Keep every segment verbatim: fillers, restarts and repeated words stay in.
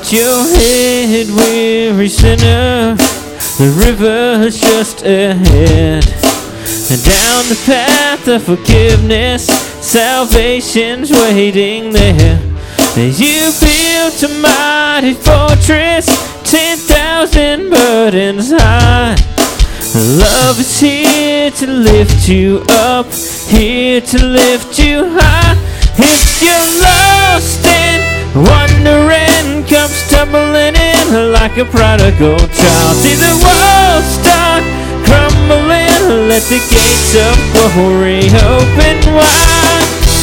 Lift your head, weary sinner. The river's just ahead. And down the path of forgiveness, salvation's waiting there. You built a mighty fortress, ten thousand burdens high. Love is here to lift you up, here to lift you high. If you're lost and wandering, come stumbling in like a prodigal child. See the walls start crumbling, let the gates of glory open wide.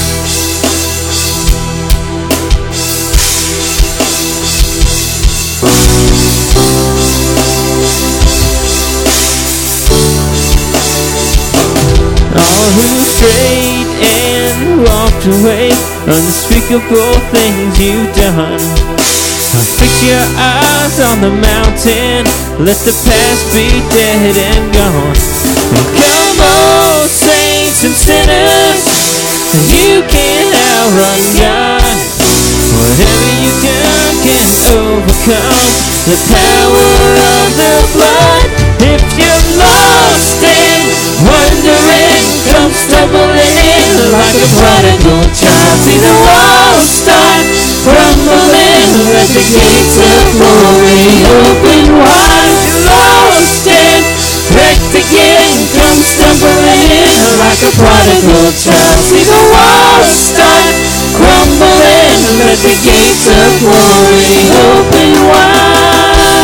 All who strayed and walked away, unspeakable things you've done. Fix your eyes on the mountain, let the past be dead and gone. And come on, saints and sinners, you can't outrun God. Whatever you do can overcome the power of the blood. If you're lost and wondering, come stumbling in like a prodigal child. See the walls start crumbling, let the gates of glory open wide. You're lost and wrecked again, come stumbling in like a prodigal child. See the walls start crumbling, let the gates of glory open wide.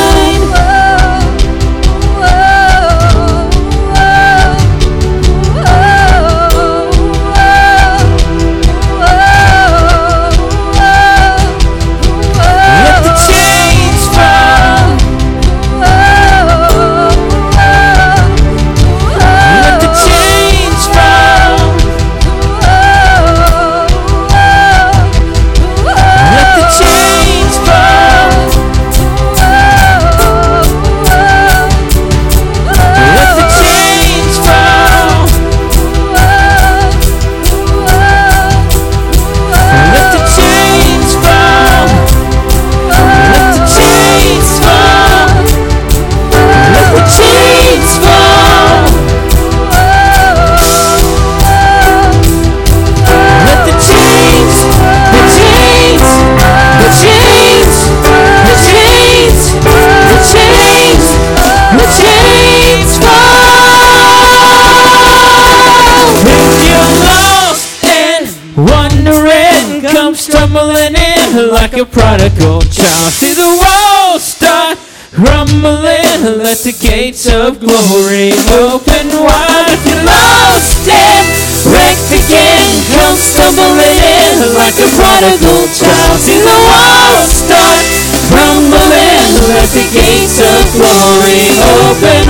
Stumbling in like a prodigal child. See the walls start rumbling, let the gates of glory open wide. If you're lost and wrecked again, come stumbling in like a prodigal child. See the walls start rumbling, let the gates of glory open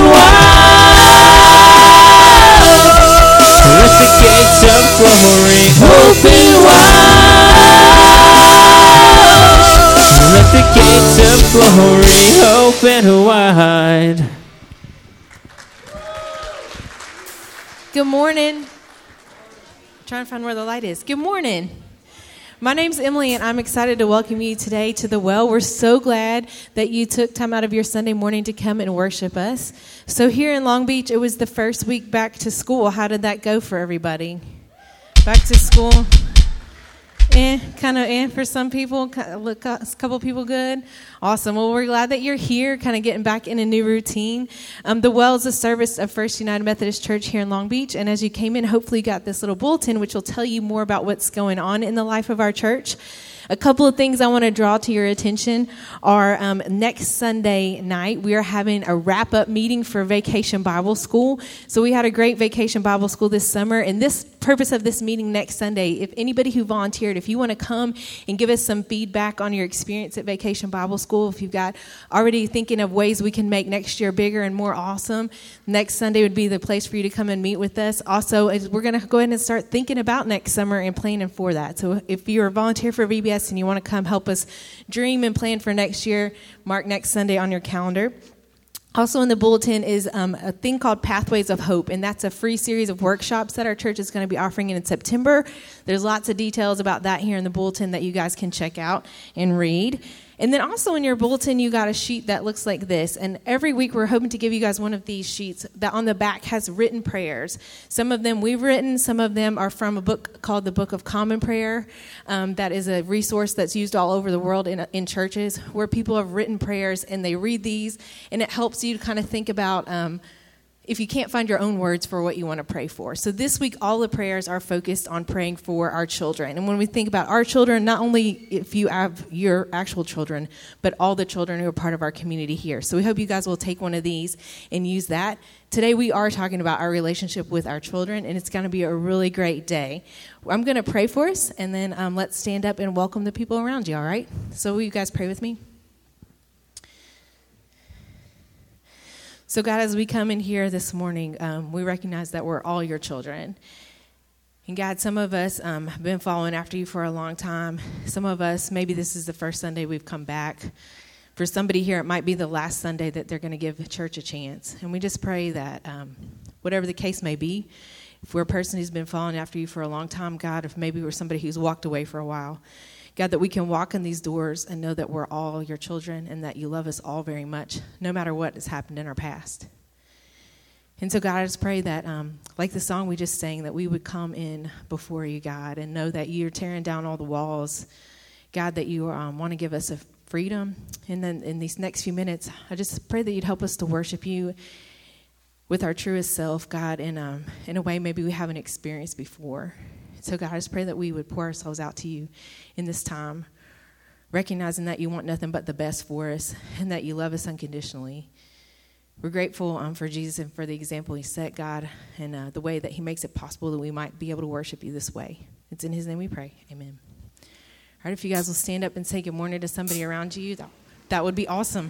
wide. Let the gates of glory open wide. Let the gates of glory open wide. Good morning. I'm trying to find where the light is. Good morning. My name's Emily, and I'm excited to welcome you today to The Well. We're so glad that you took time out of your Sunday morning to come and worship us. So here in Long Beach, it was the first week back to school. How did that go for everybody? Back to school? Eh, kind of eh for some people, a couple people good. Awesome. Well, we're glad that you're here, kind of getting back in a new routine. Um, the Well is a service of First United Methodist Church here in Long Beach. And as you came in, hopefully you got this little bulletin, which will tell you more about what's going on in the life of our church. A couple of things I want to draw to your attention are um, next Sunday night, we are having a wrap-up meeting for Vacation Bible School. So we had a great Vacation Bible School this summer, and this purpose of this meeting next Sunday, if anybody who volunteered, if you want to come and give us some feedback on your experience at Vacation Bible School, if you've got already thinking of ways we can make next year bigger and more awesome, next Sunday would be the place for you to come and meet with us. Also, we're going to go ahead and start thinking about next summer and planning for that. So if you're a volunteer for V B S and you want to come help us dream and plan for next year, mark next Sunday on your calendar. Also in the bulletin is um, a thing called Pathways of Hope, and that's a free series of workshops that our church is going to be offering in September. There's lots of details about that here in the bulletin that you guys can check out and read. And then also in your bulletin, you got a sheet that looks like this. And every week we're hoping to give you guys one of these sheets that on the back has written prayers. Some of them we've written. Some of them are from a book called the Book of Common Prayer. Um, that is a resource that's used all over the world in, in churches where people have written prayers and they read these. And it helps you to kind of think about um, if you can't find your own words for what you want to pray for. So this week, all the prayers are focused on praying for our children. And when we think about our children, not only if you have your actual children, but all the children who are part of our community here. So we hope you guys will take one of these and use that. Today, we are talking about our relationship with our children, and it's going to be a really great day. I'm going to pray for us, and then um, let's stand up and welcome the people around you, all right? So will you guys pray with me? So God, as we come in here this morning, um, we recognize that we're all your children. And God, some of us um, have been following after you for a long time. Some of us, maybe this is the first Sunday we've come back. For somebody here, it might be the last Sunday that they're going to give the church a chance. And we just pray that um, whatever the case may be, if we're a person who's been following after you for a long time, God, if maybe we're somebody who's walked away for a while, God, that we can walk in these doors and know that we're all your children and that you love us all very much, no matter what has happened in our past. And so, God, I just pray that, um, like the song we just sang, that we would come in before you, God, and know that you're tearing down all the walls. God, that you um, want to give us a freedom. And then in these next few minutes, I just pray that you'd help us to worship you with our truest self, God, in, um, in a way maybe we haven't experienced before. So, God, I just pray that we would pour ourselves out to you in this time, recognizing that you want nothing but the best for us and that you love us unconditionally. We're grateful um, for Jesus and for the example he set, God, and uh, the way that he makes it possible that we might be able to worship you this way. It's in his name we pray. Amen. All right, if you guys will stand up and say good morning to somebody around you, that, that would be awesome.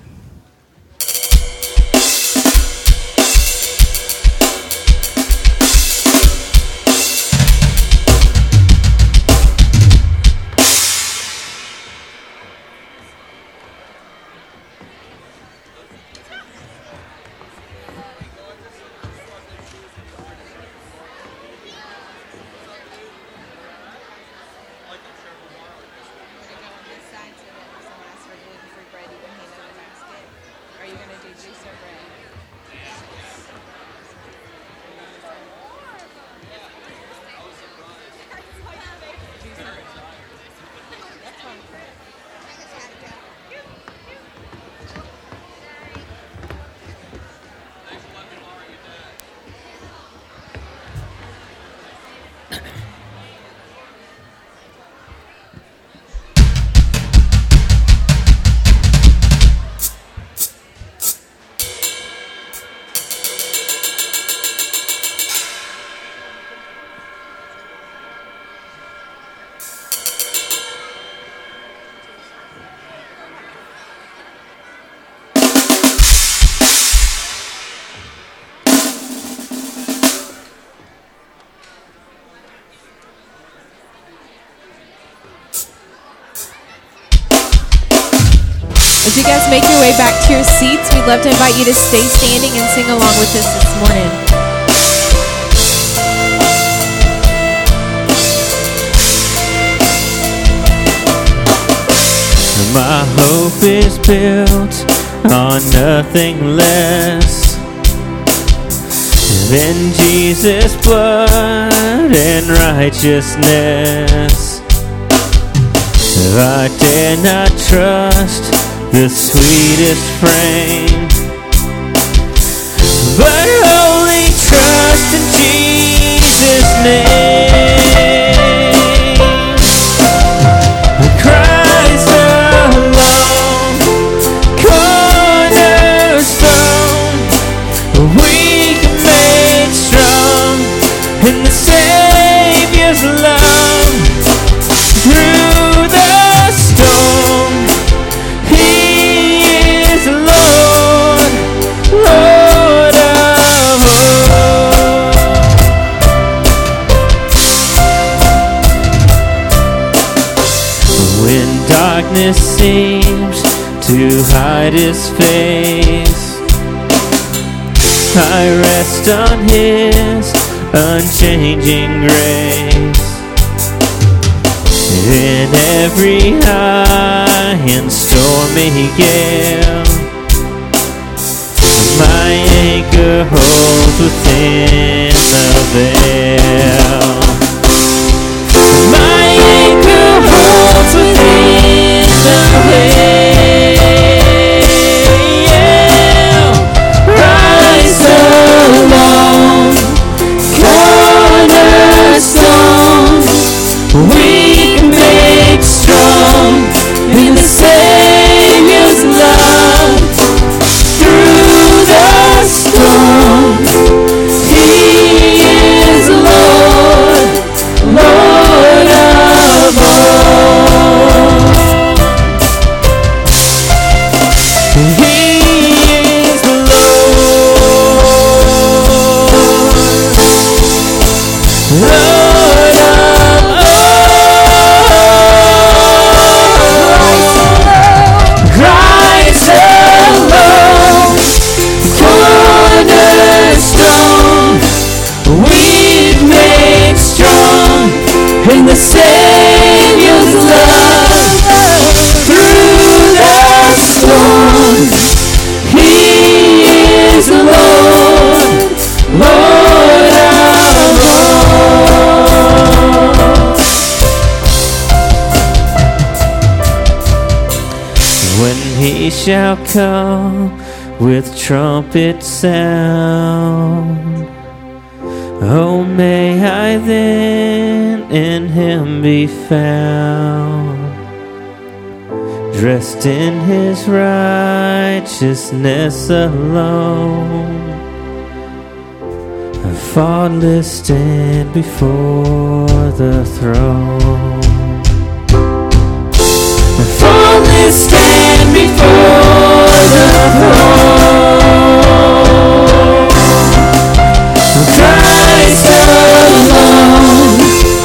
As you guys make your way back to your seats, we'd love to invite you to stay standing and sing along with us this morning. My hope is built on nothing less than Jesus' blood and righteousness. I dare not trust the sweetest frame, but only trust in Jesus' name. Christ alone, cornerstone, we can make strong in the Savior's love through the storm. Lord of all. When darkness seems to hide his face, I rest on his unchanging grace. In every high and stormy gale. My anchor holds within the veil. My anchor holds within the veil. Rise alone, cornerstone, weak made strong in the Savior's love. Through the storm, He is Lord, Lord of all. He is Lord, Lord of all. Christ alone, cornerstone, we've made strong in the Savior's love. Through the storm, He is Lord, Lord of all. When He shall come with trumpet sound, oh, may I then in Him be found, dressed in His righteousness alone, faultless stand before the throne. Faultless stand before the throne. Christ alone,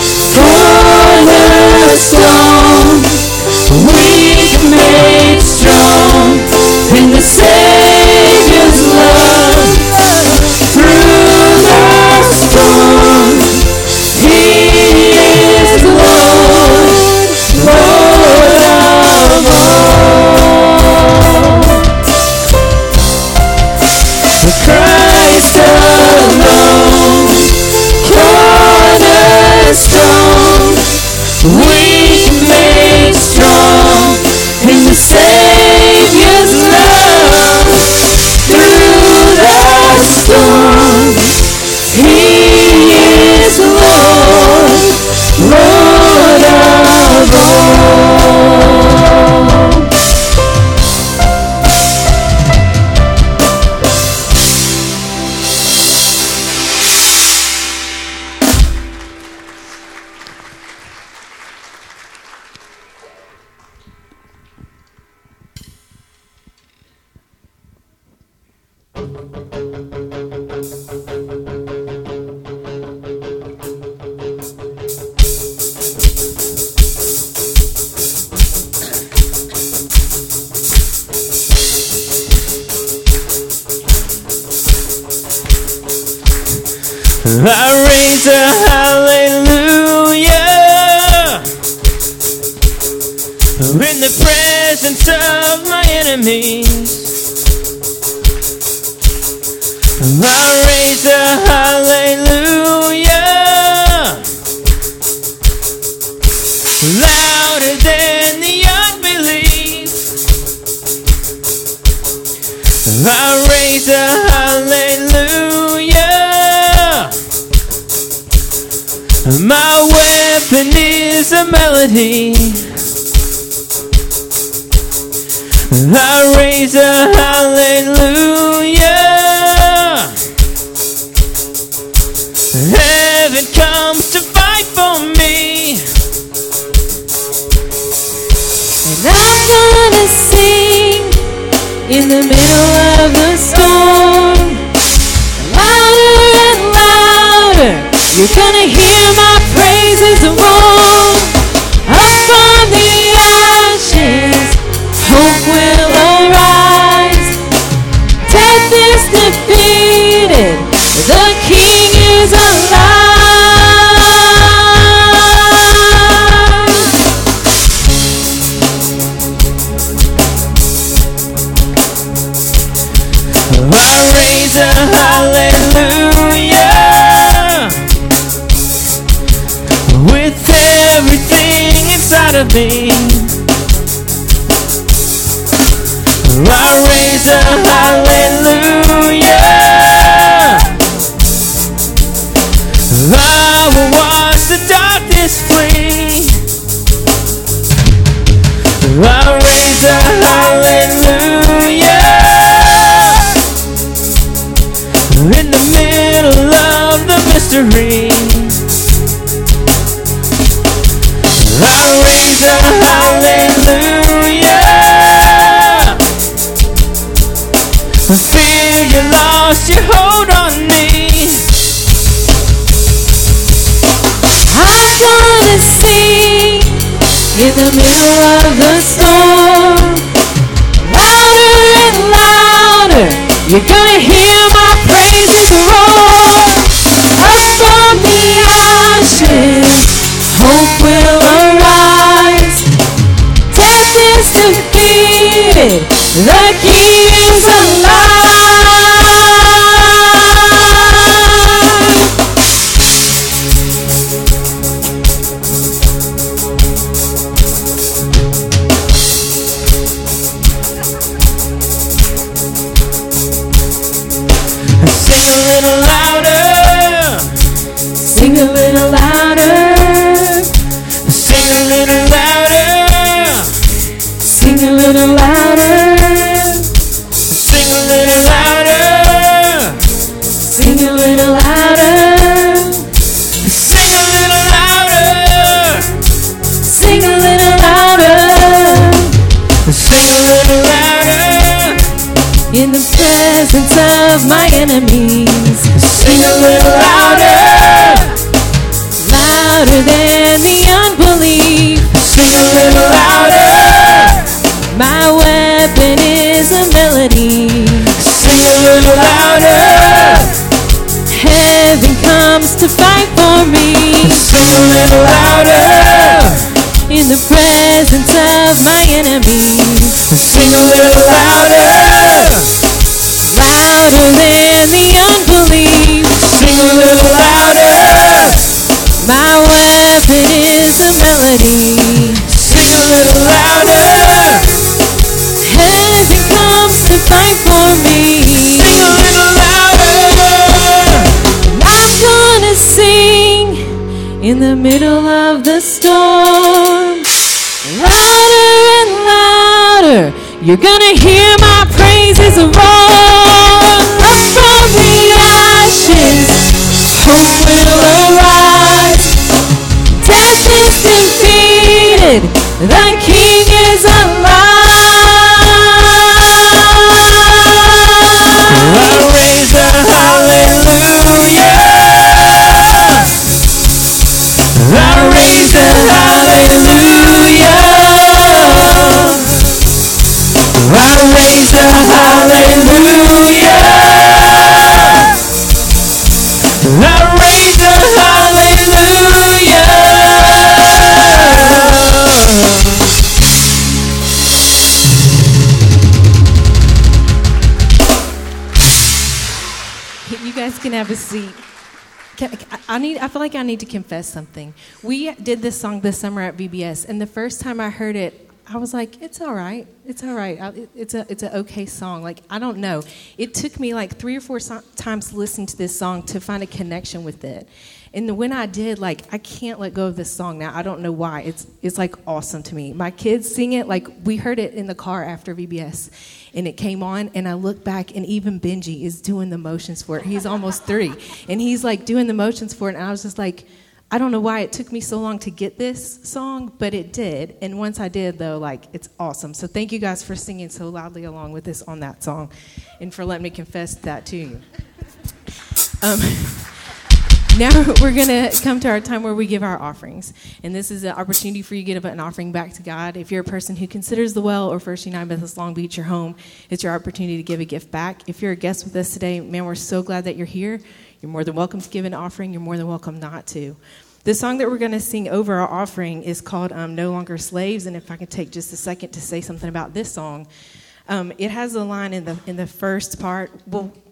cornerstone, weak made strong in the Savior's love. Through the storm, He is Lord, Lord of all. Christ alone, cornerstone, weak made strong in the Savior's love. Through the storm, He is Lord, Lord of all. I raise a hallelujah in the presence of my enemies. I raise a hallelujah louder than the unbelief. I raise a hallelujah. My weapon is a melody. I raise a hallelujah. Heaven comes to fight for me, and I'm gonna sing in the middle of the storm, louder and louder. You're gonna hear my praises roar. Up from the ashes, hope will arise. Death is defeated, the King is alive. inside of me. I raise a hallelujah. I will watch the darkness flee. I raise a hallelujah. In the middle of the mystery, I raise a hallelujah. I fear you lost your hold on me. I'm gonna sing in the middle of the storm, louder and louder. You're gonna hear my praises roar. Up from the ashes, hope will arise. Death is defeated, the King is alive. Sing a little louder. Sing a little louder. Sing a little louder. Sing a little louder. Sing a little louder. Sing a little louder. Sing a little louder. Sing a little louder. Sing a little louder. In the presence of my enemies. Sing a little louder. Louder than the unbelief. Sing a little louder. My weapon is a melody. Sing a little louder. Heaven comes to fight for me. Sing a little louder. In the presence of my enemies. Sing a little louder. Louder than the unbelief. Sing a little louder. My weapon is a melody. Sing a little louder. Heaven comes to fight for me. Sing a little louder. I'm gonna sing in the middle of the storm. Louder and louder. You're gonna hear my praises roar. Up from the ashes, hope will arise. Death is defeated, the King is alive. I raise a hallelujah. I raise a hallelujah. I raise a hallelujah. I raise a hallelujah. You guys can have a seat. Can, I need. I feel like I need to confess something. We did this song this summer at V B S, and the first time I heard it, I was like, "It's all right. It's all right. I, it, it's a it's an okay song." Like, I don't know. It took me like three or four so- times listening to this song to find a connection with it. And when I did, like, I can't let go of this song now. I don't know why. It's it's like awesome to me. My kids sing it. Like, we heard it in the car after V B S, and it came on, and I look back, and even Benji is doing the motions for it. He's almost three, and he's like doing the motions for it. And I was just like, I don't know why it took me so long to get this song, but it did. And once I did, though, like, it's awesome. So thank you guys for singing so loudly along with us on that song, and for letting me confess that to you. Um, now we're going to come to our time where we give our offerings. And this is an opportunity for you to give an offering back to God. If you're a person who considers the Well or First United Methodist Long Beach your home, it's your opportunity to give a gift back. If you're a guest with us today, man, we're so glad that you're here. You're more than welcome to give an offering. You're more than welcome not to. The song that we're going to sing over our offering is called um, No Longer Slaves. And if I could take just a second to say something about this song. Um, it has a line in the in the first part. Well,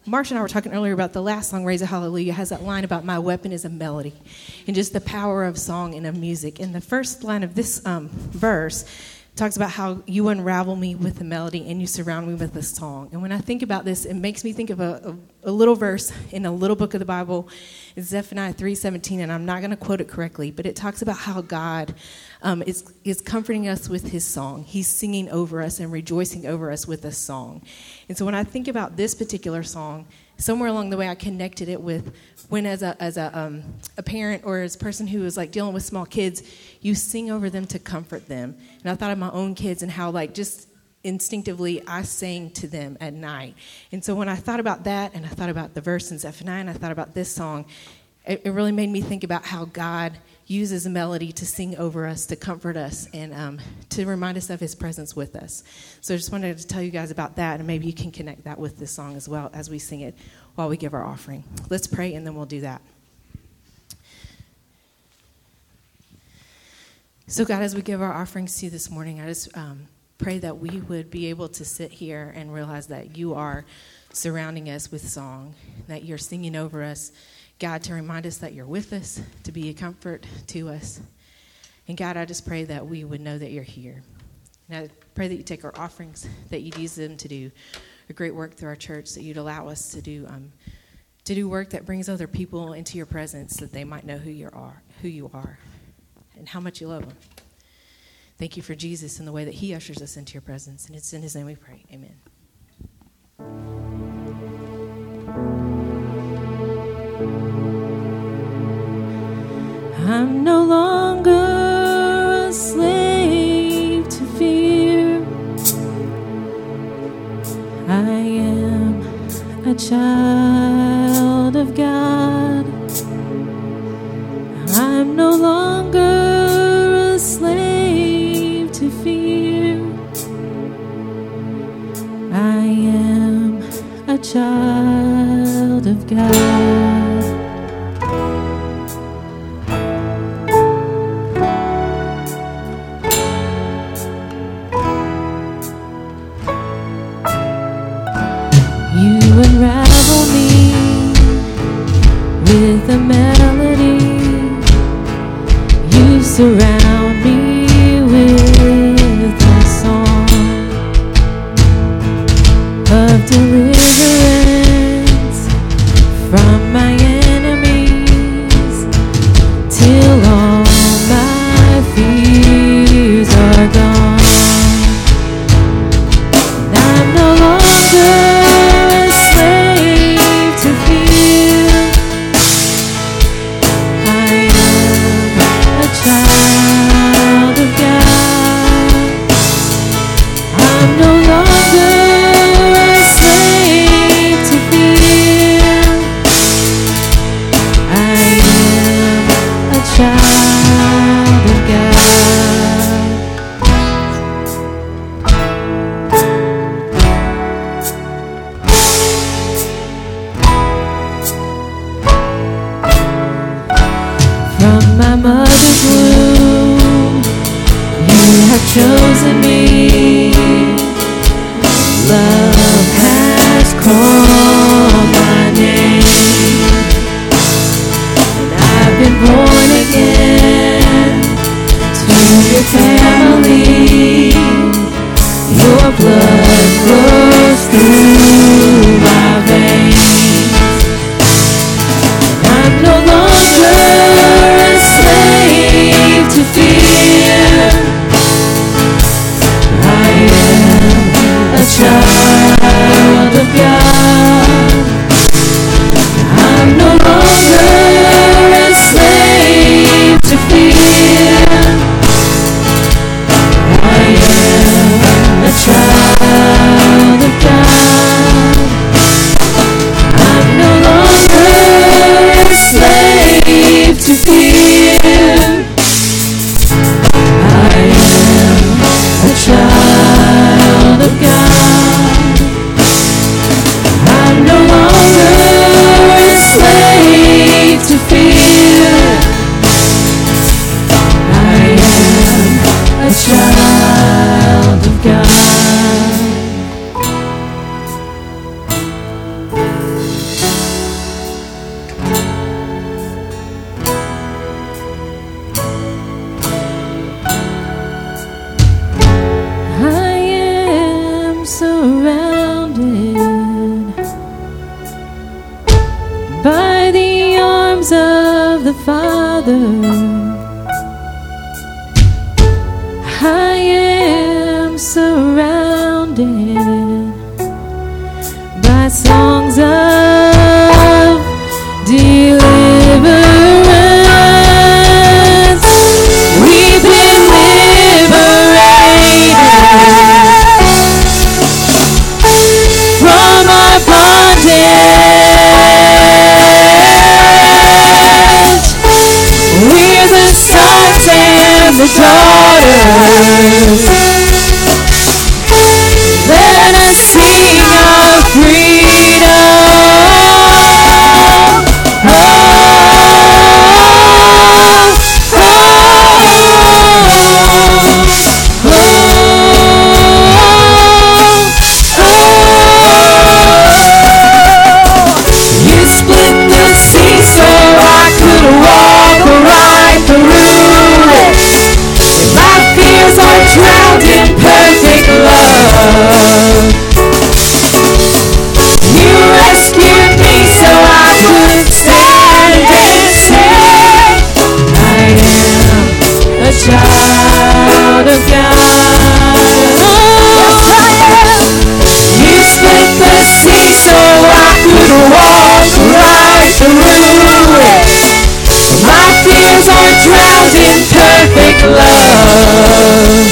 Marsha and I were talking earlier about the last song, Raise a Hallelujah, has that line about my weapon is a melody and just the power of song and of music. And the first line of this um, verse talks about how you unravel me with a melody and you surround me with a song. And when I think about this, it makes me think of a, a, a little verse in a little book of the Bible. It's Zephaniah three seventeen, and I'm not going to quote it correctly, but it talks about how God um, is, is comforting us with his song. He's singing over us and rejoicing over us with a song. And so when I think about this particular song, somewhere along the way I connected it with when as a as a um, a parent or as a person who is like dealing with small kids, you sing over them to comfort them. And I thought of my own kids and how like just instinctively I sang to them at night. And so when I thought about that and I thought about the verse in Zephaniah and I thought about this song, it, it really made me think about how God uses a melody to sing over us, to comfort us, and um, to remind us of his presence with us. So I just wanted to tell you guys about that, and maybe you can connect that with this song as well as we sing it while we give our offering. Let's pray, and then we'll do that. So God, as we give our offerings to you this morning, I just um, pray that we would be able to sit here and realize that you are surrounding us with song, that you're singing over us, God, to remind us that you're with us, to be a comfort to us. And God, I just pray that we would know that you're here. And I pray that you take our offerings, that you'd use them to do a great work through our church, that you'd allow us to do um, to do work that brings other people into your presence, that they might know who you are, who you are, and how much you love them. Thank you for Jesus and the way that he ushers us into your presence. And it's in his name we pray. Amen. I'm no longer a slave to fear. I am a child of God. I'm no longer a slave to fear. I am a child of God. Unravel me with a melody. You surround me with a song of deliverance from my enemies till all my fears are gone. And I'm no longer child of God. I'm no longer a slave to fear. I am a child of God. From my mother's womb, you have chosen me. Love has called my name, and I've been born again to your family. Your blood flows through my veins. I'm no longer a slave to fear. I am a child of God. I'm no longer a slave to fear. I am a child of God. I'm no longer a slave to fear. I am a child of God. I'm no longer a slave to fear. the daughters. Let us sing of freedom. Oh, oh, oh, oh. You split the sea so I could walk right through it. My fears are drowned in perfect love. You rescued me so I could stand and say, I am a child of God. Yes, I am. You split the sea so I could walk right through it. My fears are drowned in perfect love.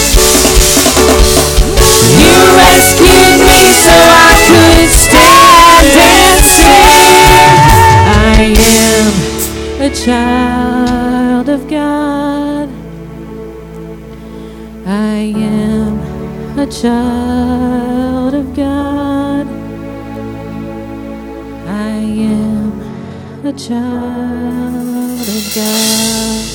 You rescued me so I could stand and say, I am a child of God. I am a child of God. I am a child of God.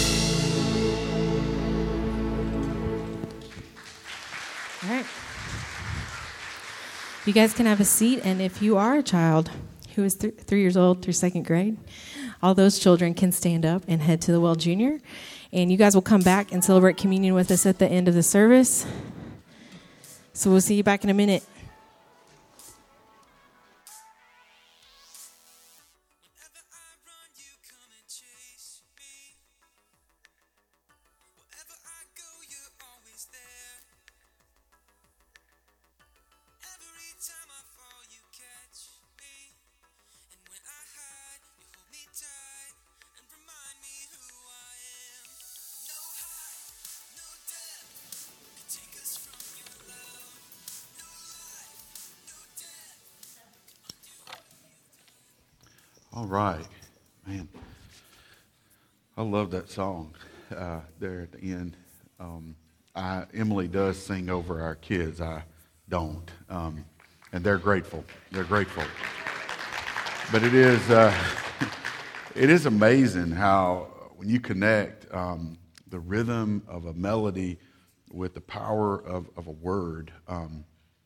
All right. You guys can have a seat, and if you are a child who is th- three years old through second grade, all those children can stand up and head to the Well Junior, and you guys will come back and celebrate communion with us at the end of the service. So we'll see you back in a minute. All right, man. I love that song uh, there at the end. Um, I, Emily does sing over our kids. I don't, um, and they're grateful. They're grateful. But it is uh, it is amazing how when you connect um, the rhythm of a melody with the power of, of a word, um,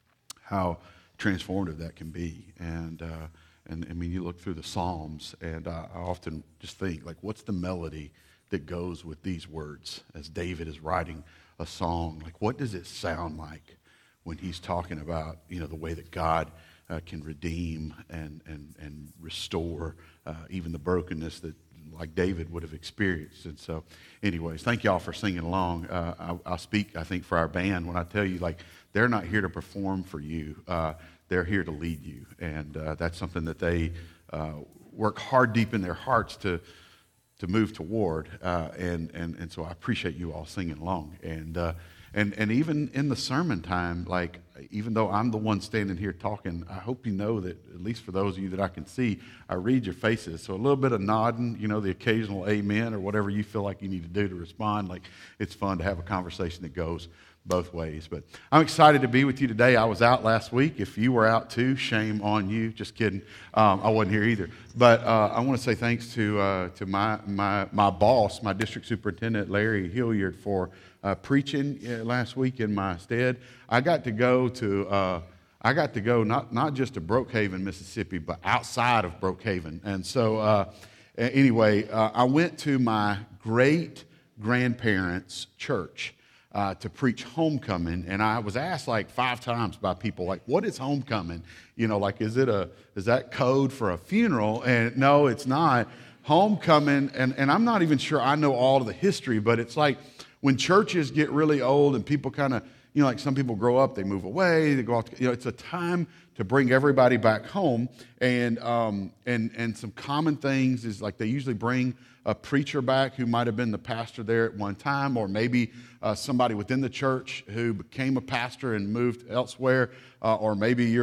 how transformative that can be. And uh, And I mean, you look through the Psalms, and uh, I often just think, like, what's the melody that goes with these words as David is writing a song? Like, what does it sound like when he's talking about, you know, the way that God uh, can redeem and and and restore uh, even the brokenness that, like David would have experienced. And so, anyways, thank y'all for singing along. Uh, I, I'll speak, I think, for our band when I tell you, like, they're not here to perform for you. Uh, They're here to lead you, and uh, that's something that they uh, work hard deep in their hearts to to move toward. Uh, and and and so I appreciate you all singing along. And uh, and and even in the sermon time, like even though I'm the one standing here talking, I hope you know that at least for those of you that I can see, I read your faces. So a little bit of nodding, you know, the occasional amen or whatever you feel like you need to do to respond. Like it's fun to have a conversation that goes both ways. But I'm excited to be with you today. I was out last week. If you were out too, shame on you. Just kidding. Um, I wasn't here either. But uh, I want to say thanks to uh, to my my my boss, my district superintendent, Larry Hilliard, for uh, preaching uh, last week in my stead. I got to go to uh, I got to go not not just to Brookhaven, Mississippi, but outside of Brookhaven. And so uh, anyway, uh, I went to my great grandparents' church. Uh, to preach homecoming, and I was asked like five times by people, like, what is homecoming? You know, like, is it a, is that code for a funeral? And no, it's not. Homecoming, and, and I'm not even sure I know all of the history, but it's like when churches get really old and people kind of, you know, like some people grow up, they move away, they go off, to, you know, it's a time to bring everybody back home. And, um, and, and some common things is like they usually bring a preacher back who might have been the pastor there at one time, or maybe uh, somebody within the church who became a pastor and moved elsewhere, uh, or maybe you're the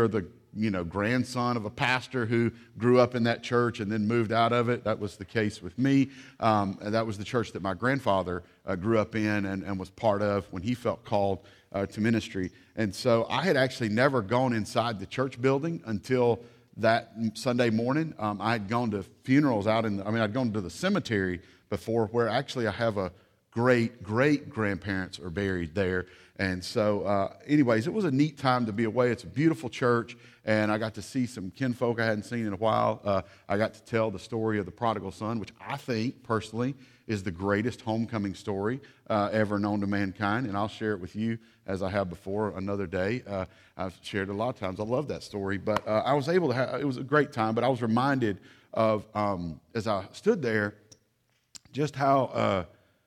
you know, grandson of a pastor who grew up in that church and then moved out of it. That was the case with me. Um, and that was the church that my grandfather uh, grew up in and, and was part of when he felt called uh, to ministry. And so I had actually never gone inside the church building until that Sunday morning. Um, I had gone to funerals out in, the, I mean, I'd gone to the cemetery before, where actually I have a great, great grandparents are buried there. And so, uh, anyways, it was a neat time to be away. It's a beautiful church, and I got to see some kinfolk I hadn't seen in a while. Uh, I got to tell the story of the prodigal son, which I think, personally, is the greatest homecoming story uh, ever known to mankind, and I'll share it with you as I have before another day. Uh, I've shared it a lot of times. I love that story, but uh, I was able to have, it was a great time, but I was reminded of, um, as I stood there, just how, uh,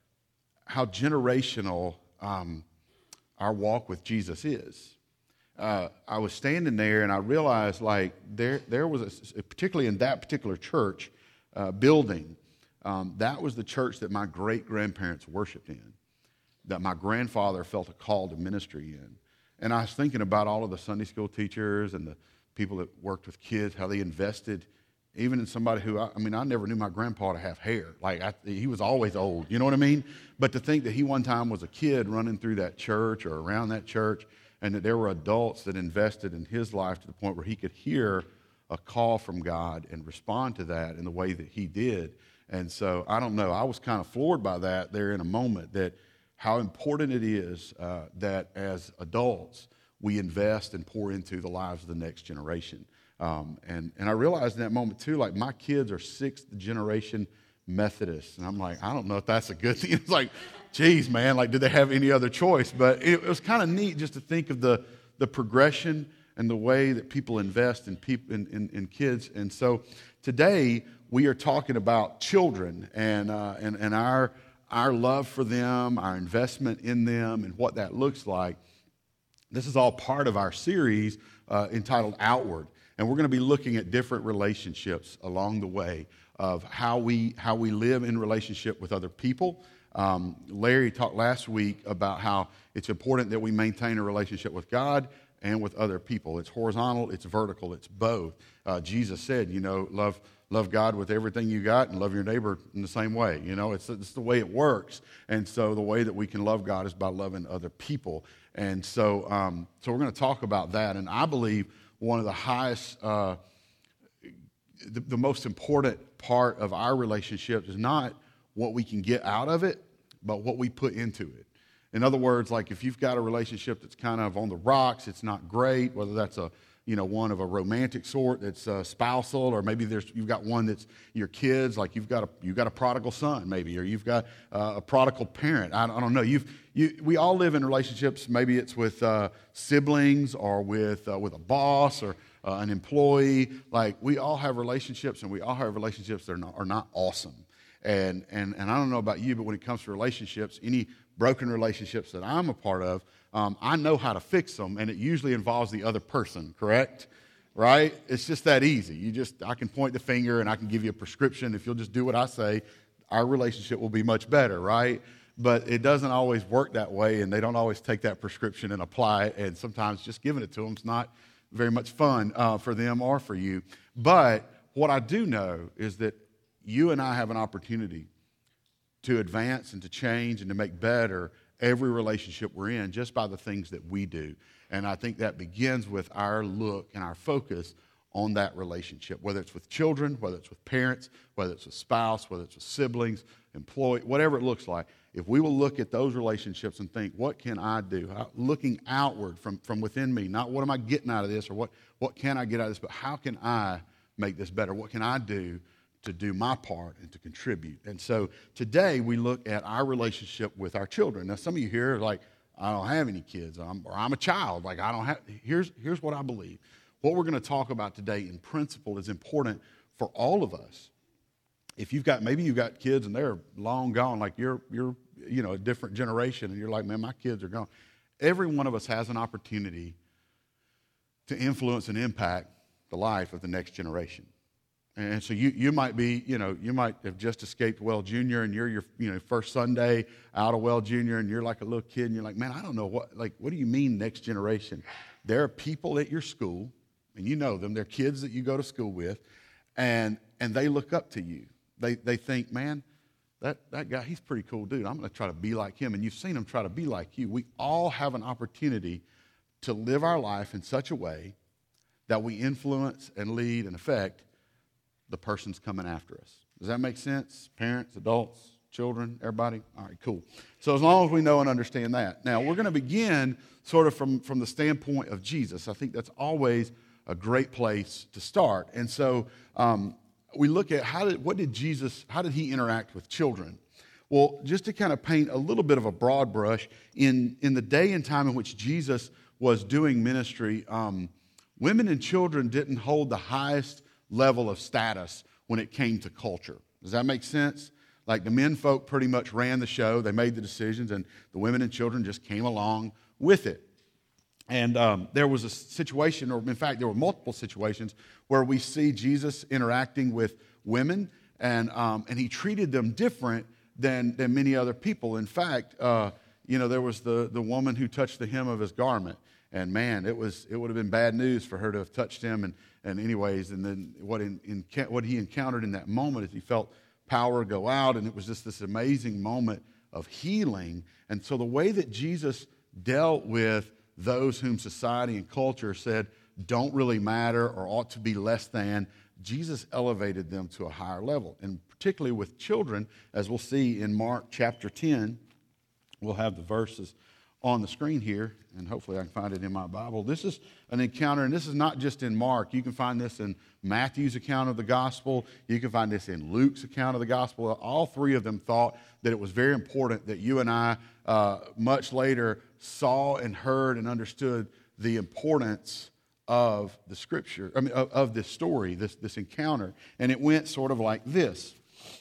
how generational um, our walk with Jesus is. Uh, I was standing there and I realized, like, there there was, a, particularly in that particular church uh, building, um, that was the church that my great-grandparents worshiped in, that my grandfather felt a call to ministry in. And I was thinking about all of the Sunday school teachers and the people that worked with kids, how they invested even in somebody who, I, I mean, I never knew my grandpa to have hair. Like, I, he was always old, you know what I mean? But to think that he one time was a kid running through that church or around that church, and that there were adults that invested in his life to the point where he could hear a call from God and respond to that in the way that he did. And so, I don't know, I was kind of floored by that there in a moment, that how important it is uh, that as adults, we invest and pour into the lives of the next generation. Um, and, and I realized in that moment, too, like, my kids are sixth generation Methodists. And I'm like, I don't know if that's a good thing. It's like, geez, man, like, did they have any other choice? But it, it was kind of neat just to think of the, the progression and the way that people invest in, peop, in, in, in kids. And so today we are talking about children and, uh, and, and our, our love for them, our investment in them, and what that looks like. This is all part of our series uh, entitled Outward. And we're going to be looking at different relationships along the way of how we how we live in relationship with other people. Um, Larry talked last week about how it's important that we maintain a relationship with God and with other people. It's horizontal, it's vertical, it's both. Uh, Jesus said, you know, love love God with everything you got and love your neighbor in the same way. You know, it's, it's the way it works. And so the way that we can love God is by loving other people. And so, um, so we're going to talk about that. And I believe one of the highest, uh, the, the most important part of our relationship is not what we can get out of it, but what we put into it. In other words, like, if you've got a relationship that's kind of on the rocks, it's not great, whether that's a, you know, one of a romantic sort that's uh, spousal, or maybe there's you've got one that's your kids, like you've got a you've got a prodigal son, maybe, or you've got uh, a prodigal parent. I, I don't know. You've you we all live in relationships. Maybe it's with uh, siblings, or with uh, with a boss, or uh, an employee. Like, we all have relationships, and we all have relationships that are not, are not awesome. And and and I don't know about you, but when it comes to relationships, any broken relationships that I'm a part of, um, I know how to fix them, and it usually involves the other person, correct? Right? It's just that easy. You just, I can point the finger and I can give you a prescription. If you'll just do what I say, our relationship will be much better, right? But it doesn't always work that way, and they don't always take that prescription and apply it, and sometimes just giving it to them is not very much fun uh, for them or for you. But what I do know is that you and I have an opportunity to advance and to change and to make better every relationship we're in just by the things that we do. And I think that begins with our look and our focus on that relationship, whether it's with children, whether it's with parents, whether it's with spouse, whether it's with siblings, employee, whatever it looks like. If we will look at those relationships and think, what can I do? How, looking outward from, from within me, not what am I getting out of this, or what, what can I get out of this, but how can I make this better? What can I do to do my part and to contribute? And so today we look at our relationship with our children. Now, some of you here are like, I don't have any kids, or I'm, or I'm a child. Like, I don't have, here's, here's what I believe. What we're going to talk about today in principle is important for all of us. If you've got, maybe you've got kids and they're long gone, like you're, you're, you know, a different generation, and you're like, man, my kids are gone. Every one of us has an opportunity to influence and impact the life of the next generation. And so you, you might be, you know, you might have just escaped Well Junior, and you're your, you know, first Sunday out of Well Junior, and you're like a little kid, and you're like, man, I don't know what, like, what do you mean next generation? There are people at your school and you know them. They're kids that you go to school with, and and they look up to you. They they think, man, that, that guy, he's a pretty cool dude. I'm going to try to be like him. And you've seen him try to be like you. We all have an opportunity to live our life in such a way that we influence and lead and affect the person's coming after us. Does that make sense? Parents, adults, children, everybody? All right, cool. So as long as we know and understand that. Now, we're going to begin sort of from, from the standpoint of Jesus. I think that's always a great place to start. And so um, we look at how did what did Jesus, how did he interact with children? Well, just to kind of paint a little bit of a broad brush, in, in the day and time in which Jesus was doing ministry, um, women and children didn't hold the highest level of status when it came to culture. Does that make sense? Like the men folk pretty much ran the show. They made the decisions, and the women and children just came along with it. And um, there was a situation, or in fact, there were multiple situations where we see Jesus interacting with women, and um, and he treated them different than than many other people. In fact, uh, you know, there was the the woman who touched the hem of his garment, and man, it was it would have been bad news for her to have touched him. And and anyways, and then what in, in what he encountered in that moment is he felt power go out, and it was just this amazing moment of healing. And so the way that Jesus dealt with those whom society and culture said don't really matter or ought to be less than, Jesus elevated them to a higher level. And particularly with children, as we'll see in Mark chapter ten, we'll have the verses on the screen here, and hopefully I can find it in my Bible. This is an encounter, and this is not just in Mark. You can find this in Matthew's account of the gospel. You can find this in Luke's account of the gospel. All three of them thought that it was very important that you and I, uh, much later, saw and heard and understood the importance of the scripture, I mean, of, of this story, this, this encounter. And it went sort of like this.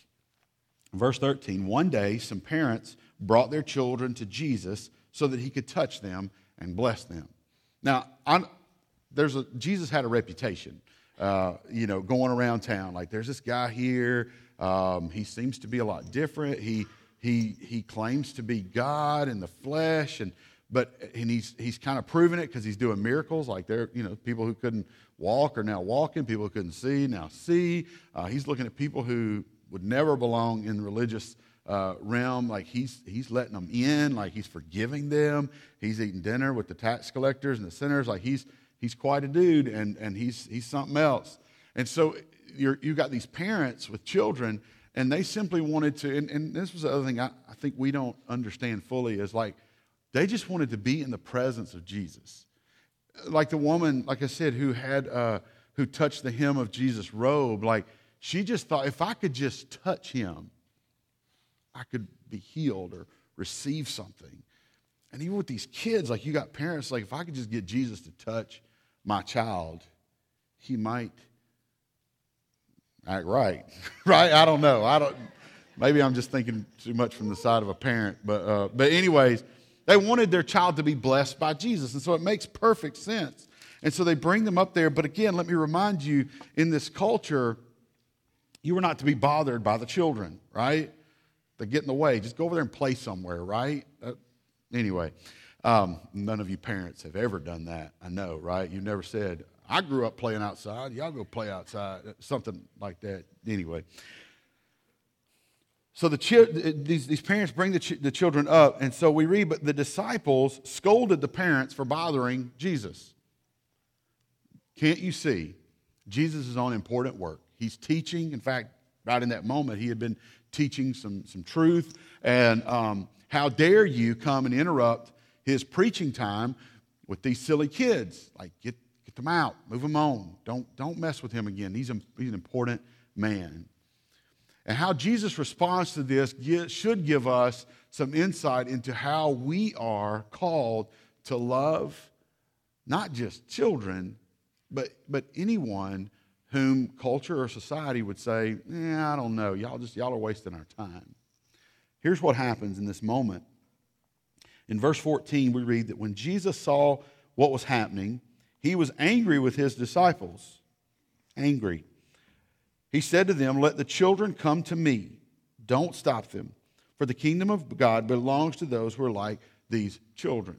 Verse thirteen, one day some parents brought their children to Jesus so that he could touch them and bless them. Now, I'm, there's a Jesus had a reputation, uh, you know, going around town. Like, there's this guy here. Um, he seems to be a lot different. He he he claims to be God in the flesh, and but and he's he's kind of proving it because he's doing miracles. Like, there, you know, people who couldn't walk are now walking. People who couldn't see now see. Uh, he's looking at people who would never belong in the religious Uh, realm. Like, he's he's letting them in, like he's forgiving them. He's eating dinner with the tax collectors and the sinners. Like, he's he's quite a dude, and and he's he's something else. And so you're you got these parents with children, and they simply wanted to. And, and this was the other thing I, I think we don't understand fully is, like, they just wanted to be in the presence of Jesus. Like the woman, like I said, who had uh, who touched the hem of Jesus' robe. Like, she just thought, if I could just touch him, I could be healed or receive something. And even with these kids, like, you got parents, like, if I could just get Jesus to touch my child, he might act right. Right? I don't know. I don't. Maybe I'm just thinking too much from the side of a parent. But uh, but anyways, they wanted their child to be blessed by Jesus. And so it makes perfect sense. And so they bring them up there. But again, let me remind you, in this culture, you were not to be bothered by the children, right? They get in the way. Just go over there and play somewhere, right? Uh, anyway, um, none of you parents have ever done that. I know, right? You've never said, I grew up playing outside. Y'all go play outside. Something like that. Anyway. So the chi- these, these parents bring the, ch- the children up. And so we read, but the disciples scolded the parents for bothering Jesus. Can't you see? Jesus is on important work. He's teaching. In fact, right in that moment, he had been teaching some, some truth. And um, how dare you come and interrupt his preaching time with these silly kids? Like, get get them out, move them on. Don't don't mess with him again. He's, a, he's an important man. And how Jesus responds to this should give us some insight into how we are called to love not just children, but but anyone whom culture or society would say, eh, I don't know, y'all just y'all are wasting our time. Here's what happens in this moment. In verse fourteen, we read that when Jesus saw what was happening, he was angry with his disciples. Angry. He said to them, let the children come to me. Don't stop them, for the kingdom of God belongs to those who are like these children.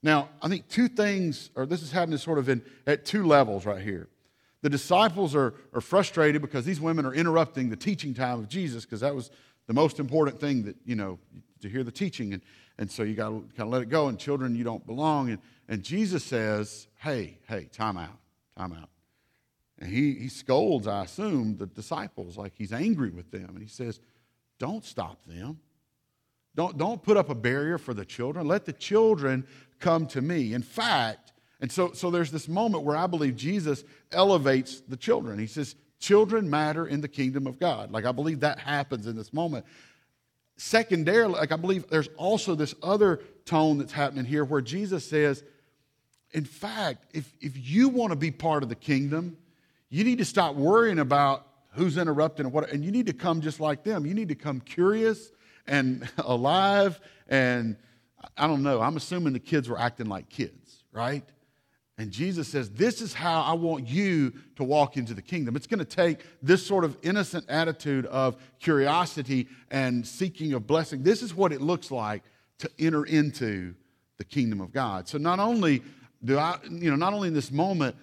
Now, I think two things, or this is happening sort of in, at two levels right here. The disciples are, are frustrated because these women are interrupting the teaching time of Jesus, because that was the most important thing, that, you know, to hear the teaching. And, and so you got to kind of let it go. And children, you don't belong. And, and Jesus says, hey, hey, time out, time out. And he, he scolds, I assume, the disciples, like he's angry with them. And he says, don't stop them. Don't, don't put up a barrier for the children. Let the children come to me. In fact, and so, so there's this moment where I believe Jesus elevates the children. He says, children matter in the kingdom of God. Like, I believe that happens in this moment. Secondarily, like, I believe there's also this other tone that's happening here where Jesus says, in fact, if, if you want to be part of the kingdom, you need to stop worrying about who's interrupting and what, and you need to come just like them. You need to come curious and alive, and I don't know, I'm assuming the kids were acting like kids, right? And Jesus says, this is how I want you to walk into the kingdom. It's going to take this sort of innocent attitude of curiosity and seeking of blessing. This is what it looks like to enter into the kingdom of God. So not only do I, you know, not only in this moment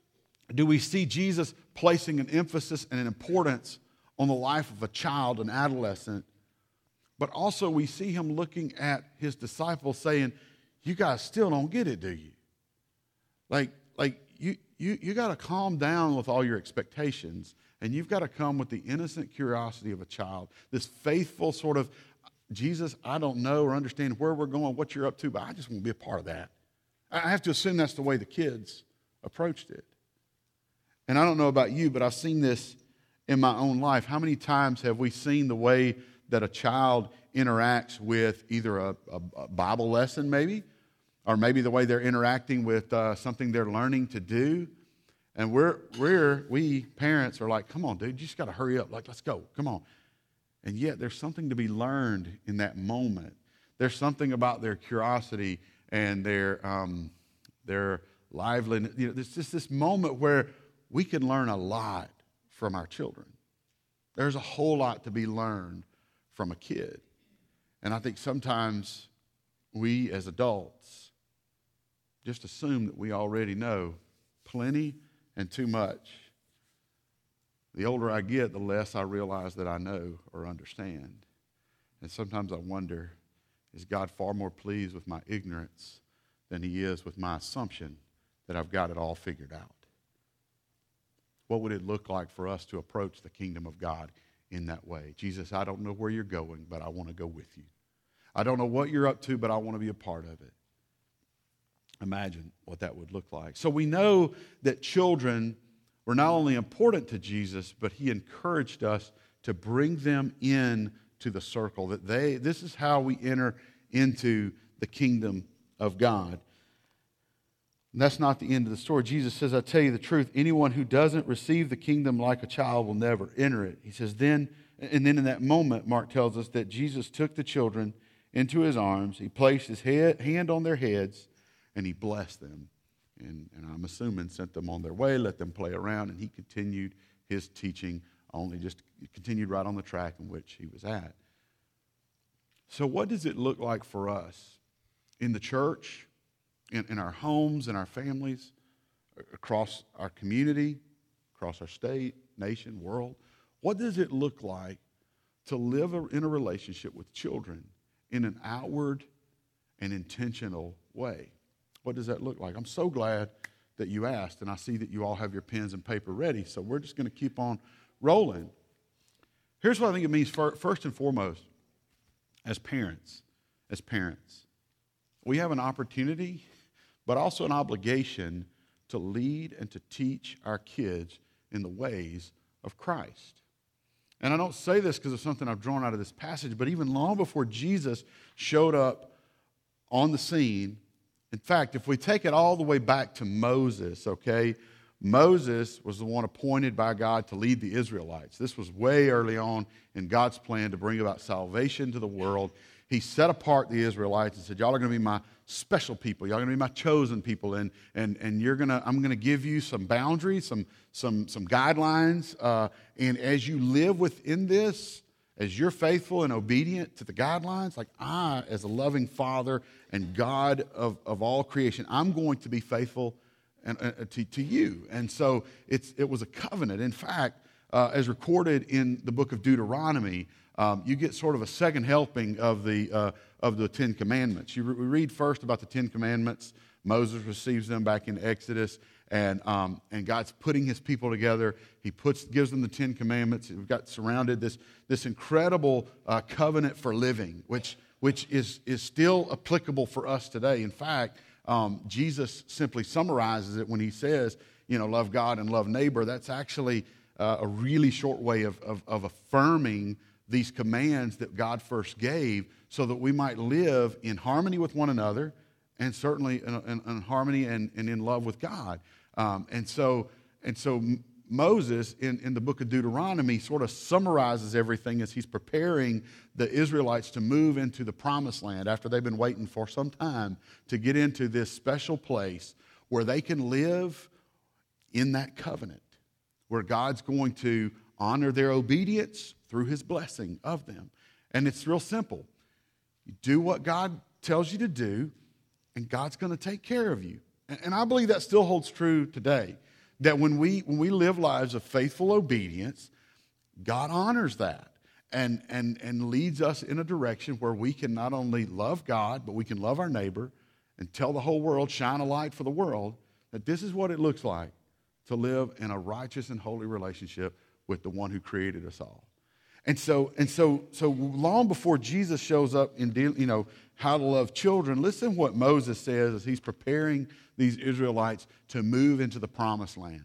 do we see Jesus placing an emphasis and an importance on the life of a child, an adolescent, but also we see him looking at his disciples saying, you guys still don't get it, do you? Like, like you, you, you got to calm down with all your expectations, and you've got to come with the innocent curiosity of a child, this faithful sort of, Jesus, I don't know or understand where we're going, what you're up to, but I just want to be a part of that. I have to assume that's the way the kids approached it. And I don't know about you, but I've seen this in my own life. How many times have we seen the way that a child interacts with either a, a, a Bible lesson maybe, or maybe the way they're interacting with uh, something they're learning to do? And we're, we're, we parents are like, come on, dude, you just got to hurry up. Like, let's go, come on. And yet there's something to be learned in that moment. There's something about their curiosity and their, um, their liveliness. You know, there's just this moment where we can learn a lot from our children. There's a whole lot to be learned from a kid. And I think sometimes we as adults just assume that we already know plenty and too much. The older I get, the less I realize that I know or understand. And sometimes I wonder, is God far more pleased with my ignorance than he is with my assumption that I've got it all figured out? What would it look like for us to approach the kingdom of God in that way? Jesus, I don't know where you're going, but I want to go with you. I don't know what you're up to, but I want to be a part of it. Imagine what that would look like. So we know that children were not only important to Jesus, but he encouraged us to bring them in to the circle. That they, this is how we enter into the kingdom of God. And that's not the end of the story. Jesus says, I tell you the truth, anyone who doesn't receive the kingdom like a child will never enter it. He says, then, and then in that moment, Mark tells us that Jesus took the children into his arms. He placed his head, hand on their heads, and he blessed them. And, and I'm assuming sent them on their way, let them play around, and he continued his teaching, only just continued right on the track in which he was at. So what does it look like for us in the church, in, in our homes, in our families, across our community, across our state, nation, world? What does it look like to live in a relationship with children in an outward and intentional way? What does that look like? I'm so glad that you asked, and I see that you all have your pens and paper ready, so we're just going to keep on rolling. Here's what I think it means for, first and foremost, as parents, as parents. We have an opportunity, but also an obligation to lead and to teach our kids in the ways of Christ. And I don't say this because of something I've drawn out of this passage, but even long before Jesus showed up on the scene, in fact, if we take it all the way back to Moses, okay, Moses was the one appointed by God to lead the Israelites. This was way early on in God's plan to bring about salvation to the world. He set apart the Israelites and said, y'all are going to be my special people. Y'all are going to be my chosen people. And, and, and you're gonna, I'm going to give you some boundaries, some, some, some guidelines. Uh, and as you live within this, as you're faithful and obedient to the guidelines, like I, as a loving Father and God of, of all creation, I'm going to be faithful and, uh, to, to you. And so it's, it was a covenant. In fact, uh, as recorded in the book of Deuteronomy, um, you get sort of a second helping of the, uh, of the Ten Commandments. You re- we read first about the Ten Commandments. Moses receives them back in Exodus. And um, and God's putting his people together. He puts gives them the Ten Commandments. We've got surrounded this this incredible uh, covenant for living, which which is is still applicable for us today. In fact, um, Jesus simply summarizes it when he says, you know, love God and love neighbor. That's actually uh, a really short way of, of of affirming these commands that God first gave, so that we might live in harmony with one another, and certainly in, in, in harmony and, and in love with God. Um, and so, and so Moses in, in the book of Deuteronomy sort of summarizes everything as he's preparing the Israelites to move into the promised land after they've been waiting for some time to get into this special place where they can live in that covenant, where God's going to honor their obedience through his blessing of them. And it's real simple. You do what God tells you to do, and God's going to take care of you. And I believe that still holds true today, that when we when we live lives of faithful obedience, God honors that and, and, and leads us in a direction where we can not only love God, but we can love our neighbor and tell the whole world, shine a light for the world, that this is what it looks like to live in a righteous and holy relationship with the one who created us all. And so, and so, so long before Jesus shows up in, you know, how to love children, listen what Moses says as he's preparing these Israelites to move into the promised land.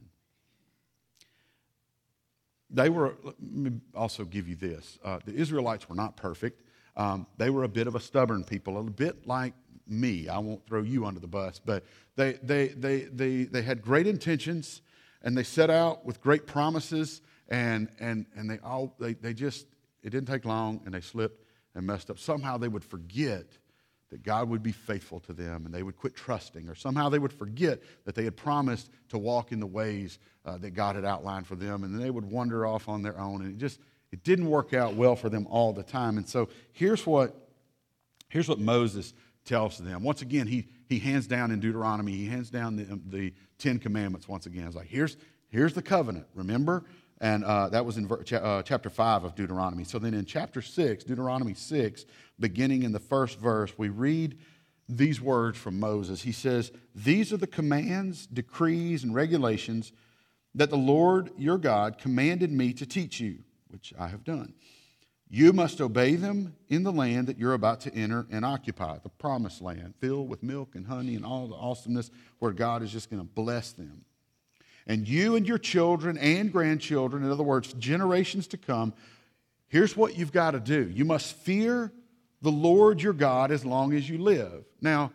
They were, let me also give you this. Uh, the Israelites were not perfect. Um, they were a bit of a stubborn people, a bit like me. I won't throw you under the bus, but they, they, they, they, they had great intentions, and they set out with great promises, and, and, and they all, they, they just, it didn't take long, and they slipped and messed up. Somehow they would forget that God would be faithful to them, and they would quit trusting, or somehow they would forget that they had promised to walk in the ways uh, that God had outlined for them, and then they would wander off on their own, and it just, it didn't work out well for them all the time. And so here's what, here's what Moses tells them. Once again, he, he hands down in Deuteronomy, he hands down the, the Ten Commandments once again. It's like, here's, here's the covenant, remember? And uh, that was in ver- cha- uh, chapter five of Deuteronomy. So then in chapter six, Deuteronomy six, beginning in the first verse, we read these words from Moses. He says, "These are the commands, decrees, and regulations that the Lord your God commanded me to teach you, which I have done. You must obey them in the land that you're about to enter and occupy, the promised land, filled with milk and honey and all the awesomeness, where God is just going to bless them. And you and your children and grandchildren, in other words, generations to come, here's what you've got to do. You must fear the Lord your God as long as you live." Now,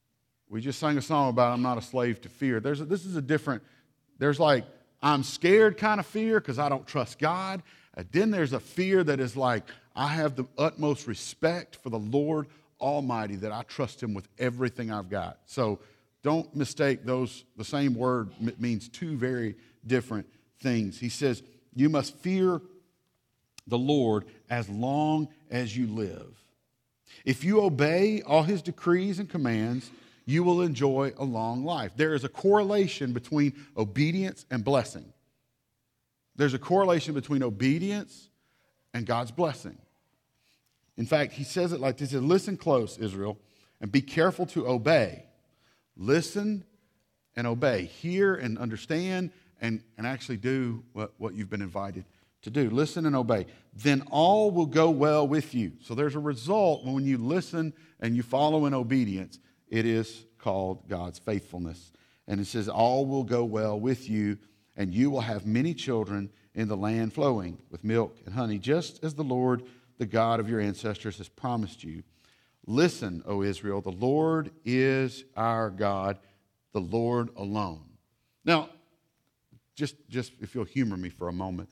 we just sang a song about I'm not a slave to fear. There's a, this is a different, there's like I'm scared kind of fear because I don't trust God. And then there's a fear that is like I have the utmost respect for the Lord Almighty, that I trust him with everything I've got. So don't mistake those. The same word means two very different things. He says, you must fear the Lord as long as you live. If you obey all his decrees and commands, you will enjoy a long life. There is a correlation between obedience and blessing. There's a correlation between obedience and God's blessing. In fact, he says it like this. He says, "Listen close, Israel, and be careful to obey." Listen and obey. Hear and understand and, and actually do what, what you've been invited to do. Listen and obey. Then all will go well with you. So there's a result when you listen and you follow in obedience. It is called God's faithfulness. And it says, all will go well with you, and you will have many children in the land flowing with milk and honey, just as the Lord, the God of your ancestors, has promised you. Listen, O Israel, the Lord is our God, the Lord alone. Now, just, just if you'll humor me for a moment,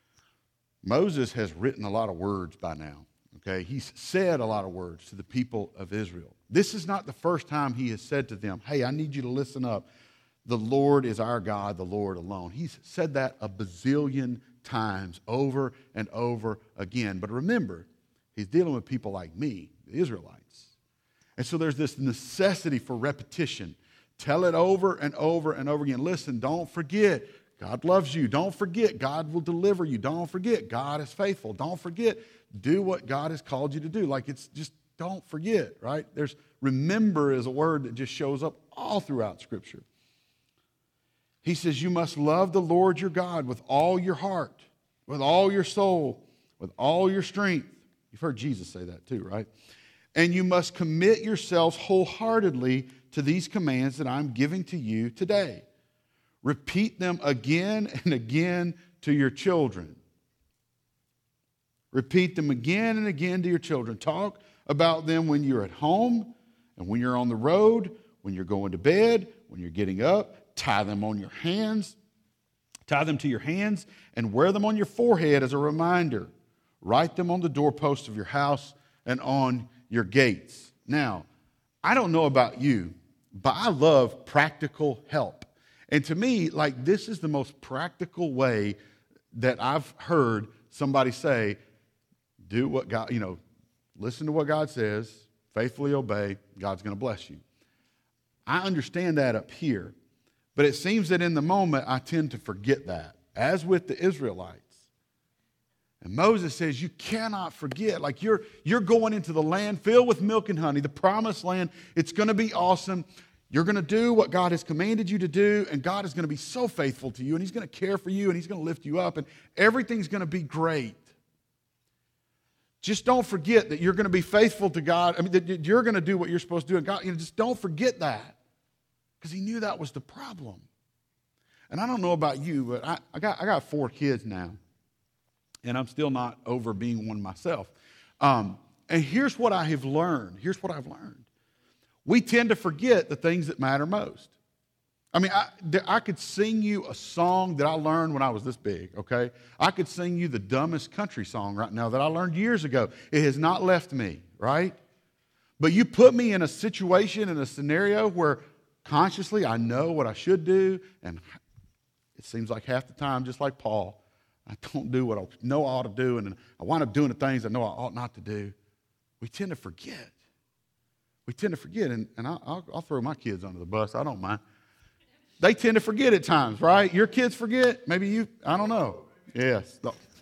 Moses has written a lot of words by now, okay? He's said a lot of words to the people of Israel. This is not the first time he has said to them, hey, I need you to listen up. The Lord is our God, the Lord alone. He's said that a bazillion times over and over again. But remember, he's dealing with people like me, the Israelites. And so there's this necessity for repetition. Tell it over and over and over again. Listen, don't forget, God loves you. Don't forget, God will deliver you. Don't forget, God is faithful. Don't forget, do what God has called you to do. Like, it's just, don't forget, right? There's remember is a word that just shows up all throughout Scripture. He says, you must love the Lord your God with all your heart, with all your soul, with all your strength. You've heard Jesus say that too, right? And you must commit yourselves wholeheartedly to these commands that I'm giving to you today. Repeat them again and again to your children. Repeat them again and again to your children. Talk about them when you're at home and when you're on the road, when you're going to bed, when you're getting up. Tie them on your hands. Tie them to your hands and wear them on your forehead as a reminder. Write them on the doorposts of your house and on your gates. Now, I don't know about you, but I love practical help. And to me, like, this is the most practical way that I've heard somebody say, do what God, you know, listen to what God says, faithfully obey, God's going to bless you. I understand that up here. But it seems that in the moment, I tend to forget that, as with the Israelites. And Moses says, you cannot forget. Like, you're, you're going into the land filled with milk and honey, the promised land. It's going to be awesome. You're going to do what God has commanded you to do, and God is going to be so faithful to you, and he's going to care for you, and he's going to lift you up, and everything's going to be great. Just don't forget that you're going to be faithful to God. I mean, that you're going to do what you're supposed to do, and God, you know, just don't forget that. Because he knew that was the problem. And I don't know about you, but I, I, got, I got four kids now. And I'm still not over being one myself. Um, and here's what I have learned. Here's what I've learned. We tend to forget the things that matter most. I mean, I, I could sing you a song that I learned when I was this big, okay? I could sing you the dumbest country song right now that I learned years ago. It has not left me, right? But you put me in a situation, in a scenario where consciously, I know what I should do, and it seems like half the time, just like Paul, I don't do what I know I ought to do, and I wind up doing the things I know I ought not to do. We tend to forget. We tend to forget, and, and I'll, I'll throw my kids under the bus. I don't mind. They tend to forget at times, right? Your kids forget? Maybe you, I don't know. Yes.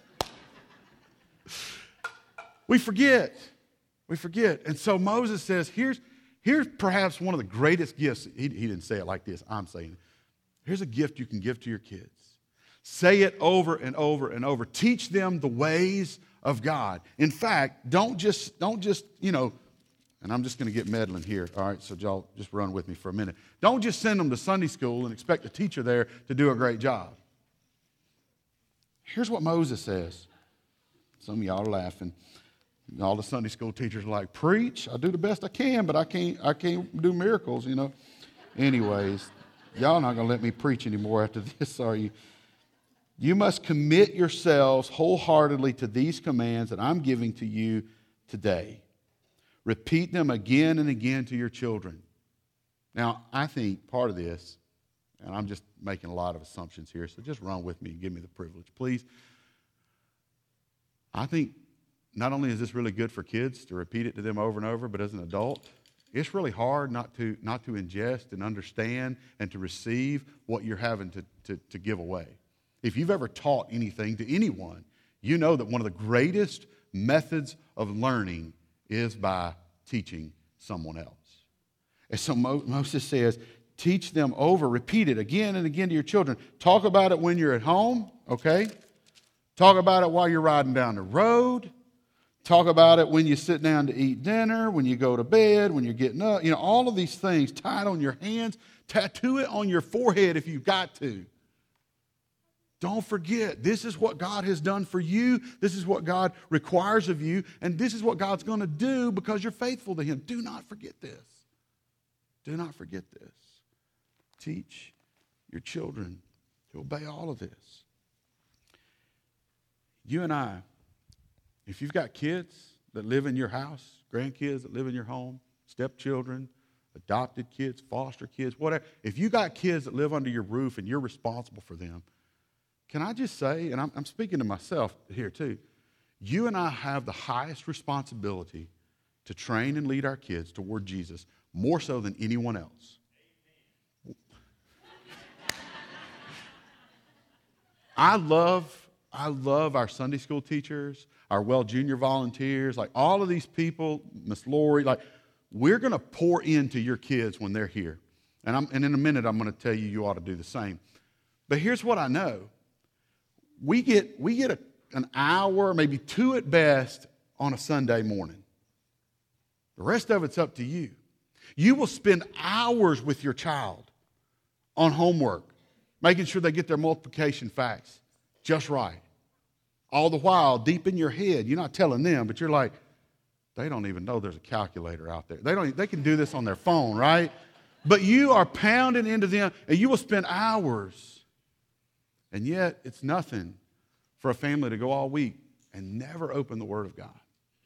We forget. We forget. And so Moses says, here's, Here's perhaps one of the greatest gifts. He, he didn't say it like this. I'm saying it. Here's a gift you can give to your kids. Say it over and over and over. Teach them the ways of God. In fact, don't just, don't just, you know, and I'm just going to get meddling here. All right, so y'all just run with me for a minute. Don't just send them to Sunday school and expect the teacher there to do a great job. Here's what Moses says. Some of y'all are laughing. All the Sunday school teachers are like, preach, I do the best I can, but I can't I can't do miracles, you know. Anyways, y'all not going to let me preach anymore after this, are you? You must commit yourselves wholeheartedly to these commands that I'm giving to you today. Repeat them again and again to your children. Now, I think part of this, and I'm just making a lot of assumptions here, so just run with me and give me the privilege, please. I think not only is this really good for kids to repeat it to them over and over, but as an adult, it's really hard not to not to ingest and understand and to receive what you're having to, to, to give away. If you've ever taught anything to anyone, you know that one of the greatest methods of learning is by teaching someone else. And so Moses says, teach them over, repeat it again and again to your children. Talk about it when you're at home, okay? Talk about it while you're riding down the road. Talk about it when you sit down to eat dinner, when you go to bed, when you're getting up. You know, all of these things, tie it on your hands, tattoo it on your forehead if you've got to. Don't forget, this is what God has done for you. This is what God requires of you. And this is what God's going to do because you're faithful to Him. Do not forget this. Do not forget this. Teach your children to obey all of this. You and I, if you've got kids that live in your house, grandkids that live in your home, stepchildren, adopted kids, foster kids, whatever. If you got kids that live under your roof and you're responsible for them, can I just say, and I'm, I'm speaking to myself here too, you and I have the highest responsibility to train and lead our kids toward Jesus more so than anyone else. I love, I love our Sunday school teachers, our Well Junior volunteers, like all of these people, Miss Lori, like we're going to pour into your kids when they're here. And, I'm, and in a minute, I'm going to tell you you ought to do the same. But here's what I know. We get, we get a, an hour, maybe two at best, on a Sunday morning. The rest of it's up to you. You will spend hours with your child on homework, making sure they get their multiplication facts just right. All the while, deep in your head, you're not telling them, but you're like, they don't even know there's a calculator out there. They don't. They can do this on their phone, right? But you are pounding into them, and you will spend hours. And yet, it's nothing for a family to go all week and never open the Word of God.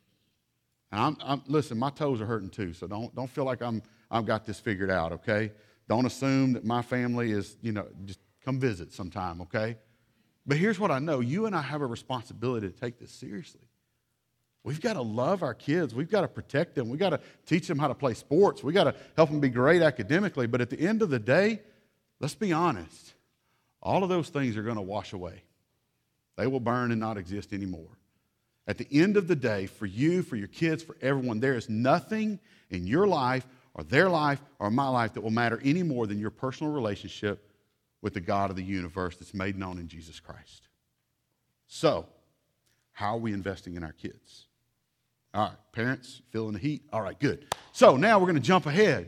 And I'm, I'm listen, my toes are hurting too, so don't don't feel like I'm I've got this figured out, okay? Don't assume that my family is, you know, just come visit sometime, okay? But here's what I know. You and I have a responsibility to take this seriously. We've got to love our kids. We've got to protect them. We've got to teach them how to play sports. We've got to help them be great academically. But at the end of the day, let's be honest. All of those things are going to wash away. They will burn and not exist anymore. At the end of the day, for you, for your kids, for everyone, there is nothing in your life or their life or my life that will matter any more than your personal relationship with the God of the universe that's made known in Jesus Christ. So, how are we investing in our kids? All right, parents, feeling the heat? All right, good. So now we're going to jump ahead.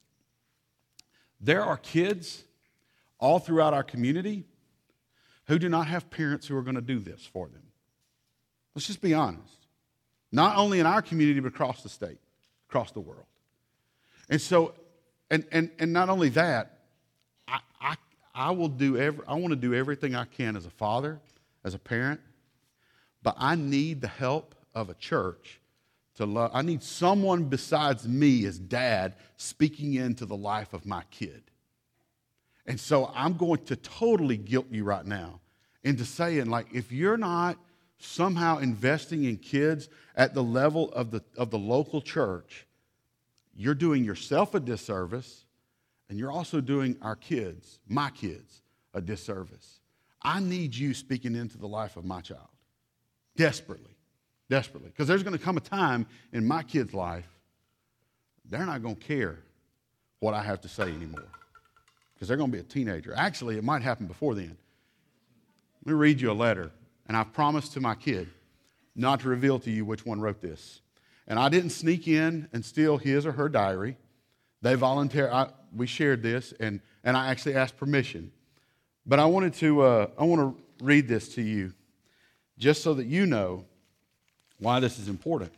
There are kids all throughout our community who do not have parents who are going to do this for them. Let's just be honest. Not only in our community, but across the state, across the world. And so, and and and not only that, I I, I will do every I want to do everything I can as a father, as a parent, but I need the help of a church to love. I need someone besides me as dad speaking into the life of my kid. And so I'm going to totally guilt you right now into saying, like, if you're not somehow investing in kids at the level of the of the local church, you're doing yourself a disservice, and you're also doing our kids, my kids, a disservice. I need you speaking into the life of my child. Desperately. Desperately. Because there's going to come a time in my kid's life, they're not going to care what I have to say anymore. Because they're going to be a teenager. Actually, it might happen before then. Let me read you a letter. And I promised to my kid not to reveal to you which one wrote this. And I didn't sneak in and steal his or her diary. They volunteered. We shared this, and, and I actually asked permission. But I wanted to, uh, I want to read this to you just so that you know why this is important.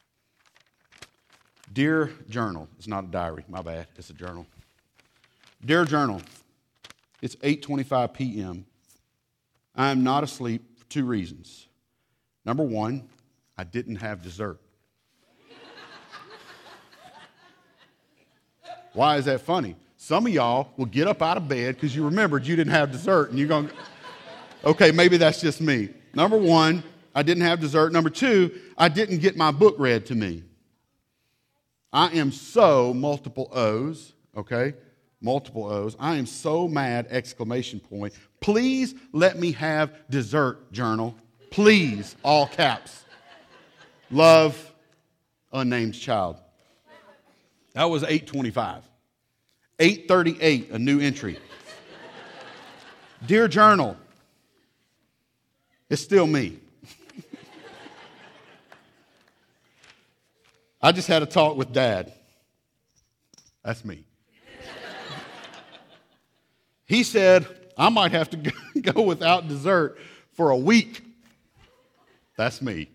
Dear Journal. It's not a diary. My bad. It's a journal. Dear Journal. It's eight twenty-five p.m. I am not asleep for two reasons. Number one, I didn't have dessert. Why is that funny? Some of y'all will get up out of bed because you remembered you didn't have dessert, and you're going, okay, maybe that's just me. Number one, I didn't have dessert. Number two, I didn't get my book read to me. I am so, multiple O's, okay? Multiple O's. I am so mad, exclamation point. Please let me have dessert, Journal. Please, all caps. Love, unnamed child. That was eight twenty-five. eight thirty-eight, a new entry. Dear Journal, it's still me. I just had a talk with Dad. That's me. He said, I might have to go without dessert for a week. That's me.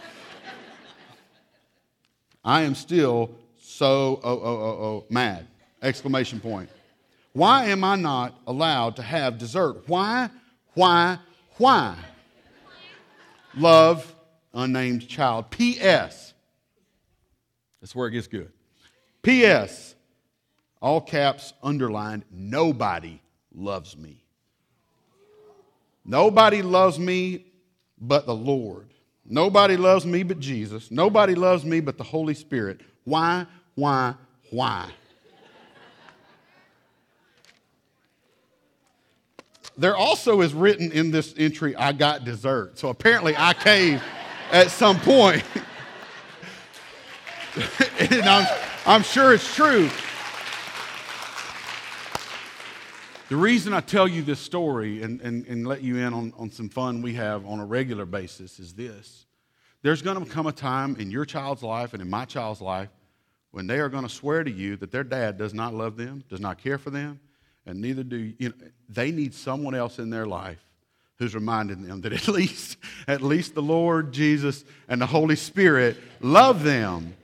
I am still so oh, oh, oh, oh, mad. Exclamation point. Why am I not allowed to have dessert? Why, why, why? Love, unnamed child. P S That's where it gets good. P S All caps, underlined, nobody loves me. Nobody loves me but the Lord. Nobody loves me but Jesus. Nobody loves me but the Holy Spirit. Why, why, why? There also is written in this entry, I got dessert. So apparently I caved at some point. And I'm, I'm sure it's true. The reason I tell you this story and, and, and let you in on, on some fun we have on a regular basis is this. There's going to come a time in your child's life and in my child's life when they are going to swear to you that their dad does not love them, does not care for them, and neither do you. You know, they need someone else in their life who's reminding them that at least, at least the Lord Jesus and the Holy Spirit love them,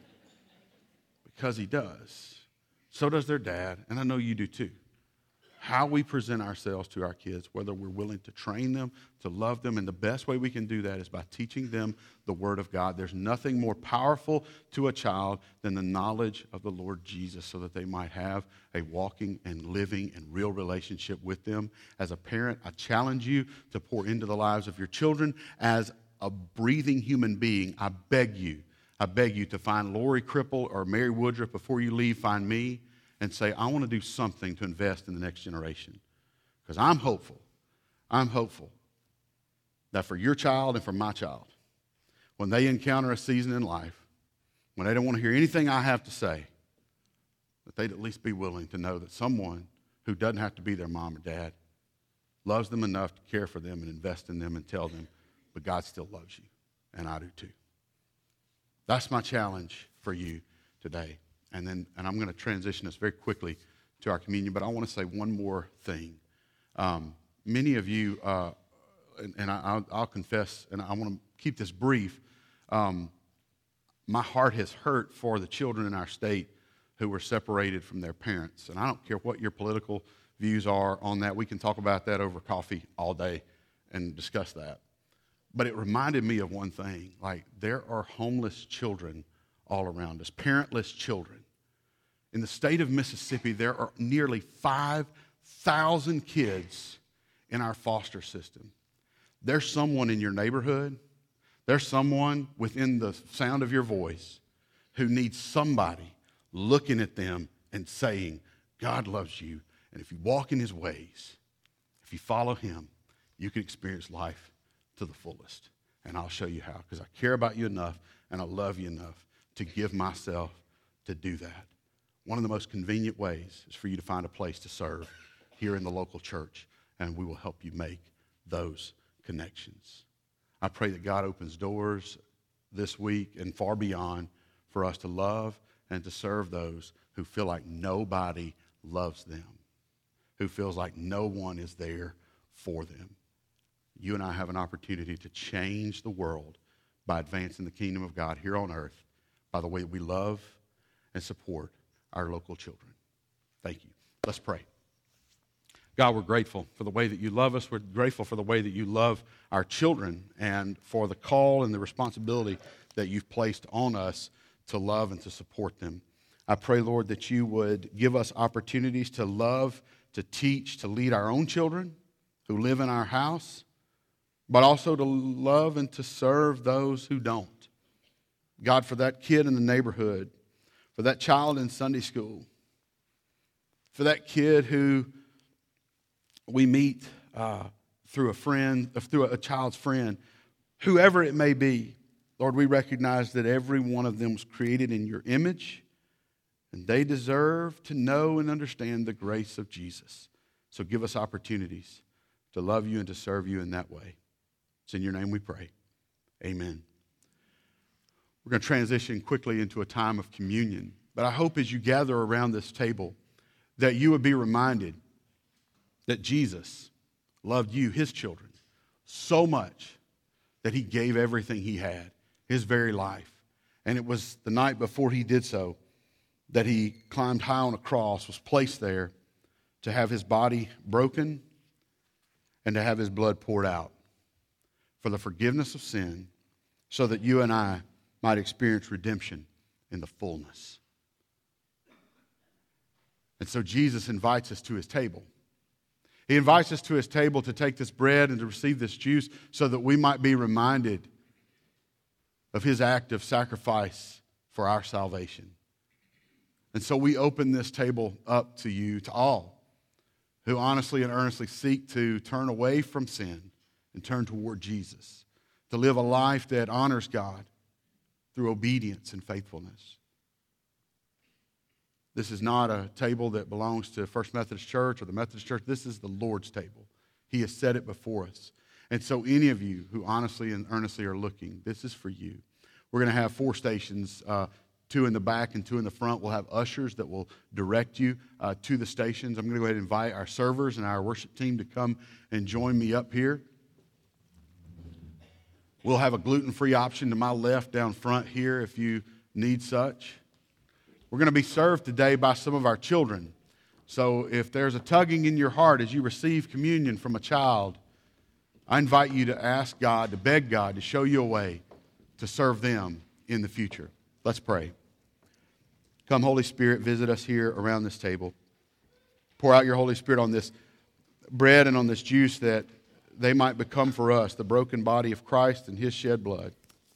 because he does. So does their dad, and I know you do too. How we present ourselves to our kids, whether we're willing to train them, to love them, and the best way we can do that is by teaching them the Word of God. There's nothing more powerful to a child than the knowledge of the Lord Jesus, so that they might have a walking and living and real relationship with them. As a parent, I challenge you to pour into the lives of your children. As a breathing human being, I beg you, I beg you to find Lori Cripple or Mary Woodruff before you leave, find me, and say, I want to do something to invest in the next generation. Because I'm hopeful, I'm hopeful that for your child and for my child, when they encounter a season in life, when they don't want to hear anything I have to say, that they'd at least be willing to know that someone who doesn't have to be their mom or dad loves them enough to care for them and invest in them and tell them, but God still loves you, and I do too. That's my challenge for you today. And then, and I'm going to transition us very quickly to our communion, but I want to say one more thing. Um, many of you, uh, and, and I, I'll, I'll confess, and I want to keep this brief, um, my heart has hurt for the children in our state who were separated from their parents. And I don't care what your political views are on that. We can talk about that over coffee all day and discuss that. But it reminded me of one thing, like there are homeless children all around us, parentless children. In the state of Mississippi, there are nearly five thousand kids in our foster system. There's someone in your neighborhood, there's someone within the sound of your voice who needs somebody looking at them and saying, God loves you, and if you walk in his ways, if you follow him, you can experience life to the fullest. And I'll show you how, because I care about you enough and I love you enough to give myself to do that. One of the most convenient ways is for you to find a place to serve here in the local church, and we will help you make those connections. I pray that God opens doors this week and far beyond for us to love and to serve those who feel like nobody loves them, who feels like no one is there for them. You and I have an opportunity to change the world by advancing the kingdom of God here on earth by the way we love and support our local children. Thank you. Let's pray. God, we're grateful for the way that you love us. We're grateful for the way that you love our children and for the call and the responsibility that you've placed on us to love and to support them. I pray, Lord, that you would give us opportunities to love, to teach, to lead our own children who live in our house, but also to love and to serve those who don't. God, for that kid in the neighborhood, for that child in Sunday school, for that kid who we meet uh, through a friend, through a child's friend, whoever it may be, Lord, we recognize that every one of them was created in your image, and they deserve to know and understand the grace of Jesus. So give us opportunities to love you and to serve you in that way. It's in your name we pray. Amen. We're going to transition quickly into a time of communion. But I hope as you gather around this table that you would be reminded that Jesus loved you, his children, so much that he gave everything he had, his very life. And it was the night before he did so that he climbed high on a cross, was placed there to have his body broken and to have his blood poured out for the forgiveness of sin so that you and I might experience redemption in the fullness. And so Jesus invites us to his table. He invites us to his table to take this bread and to receive this juice so that we might be reminded of his act of sacrifice for our salvation. And so we open this table up to you, to all who honestly and earnestly seek to turn away from sin and turn toward Jesus, to live a life that honors God through obedience and faithfulness. This is not a table that belongs to First Methodist Church or the Methodist Church. This is the Lord's table. He has set it before us. And so any of you who honestly and earnestly are looking, this is for you. We're going to have four stations, uh, two in the back and two in the front. We'll have ushers that will direct you uh, to the stations. I'm going to go ahead and invite our servers and our worship team to come and join me up here. We'll have a gluten-free option to my left down front here if you need such. We're going to be served today by some of our children. So if there's a tugging in your heart as you receive communion from a child, I invite you to ask God, to beg God to show you a way to serve them in the future. Let's pray. Come, Holy Spirit, visit us here around this table. Pour out your Holy Spirit on this bread and on this juice that they might become for us the broken body of Christ and his shed blood.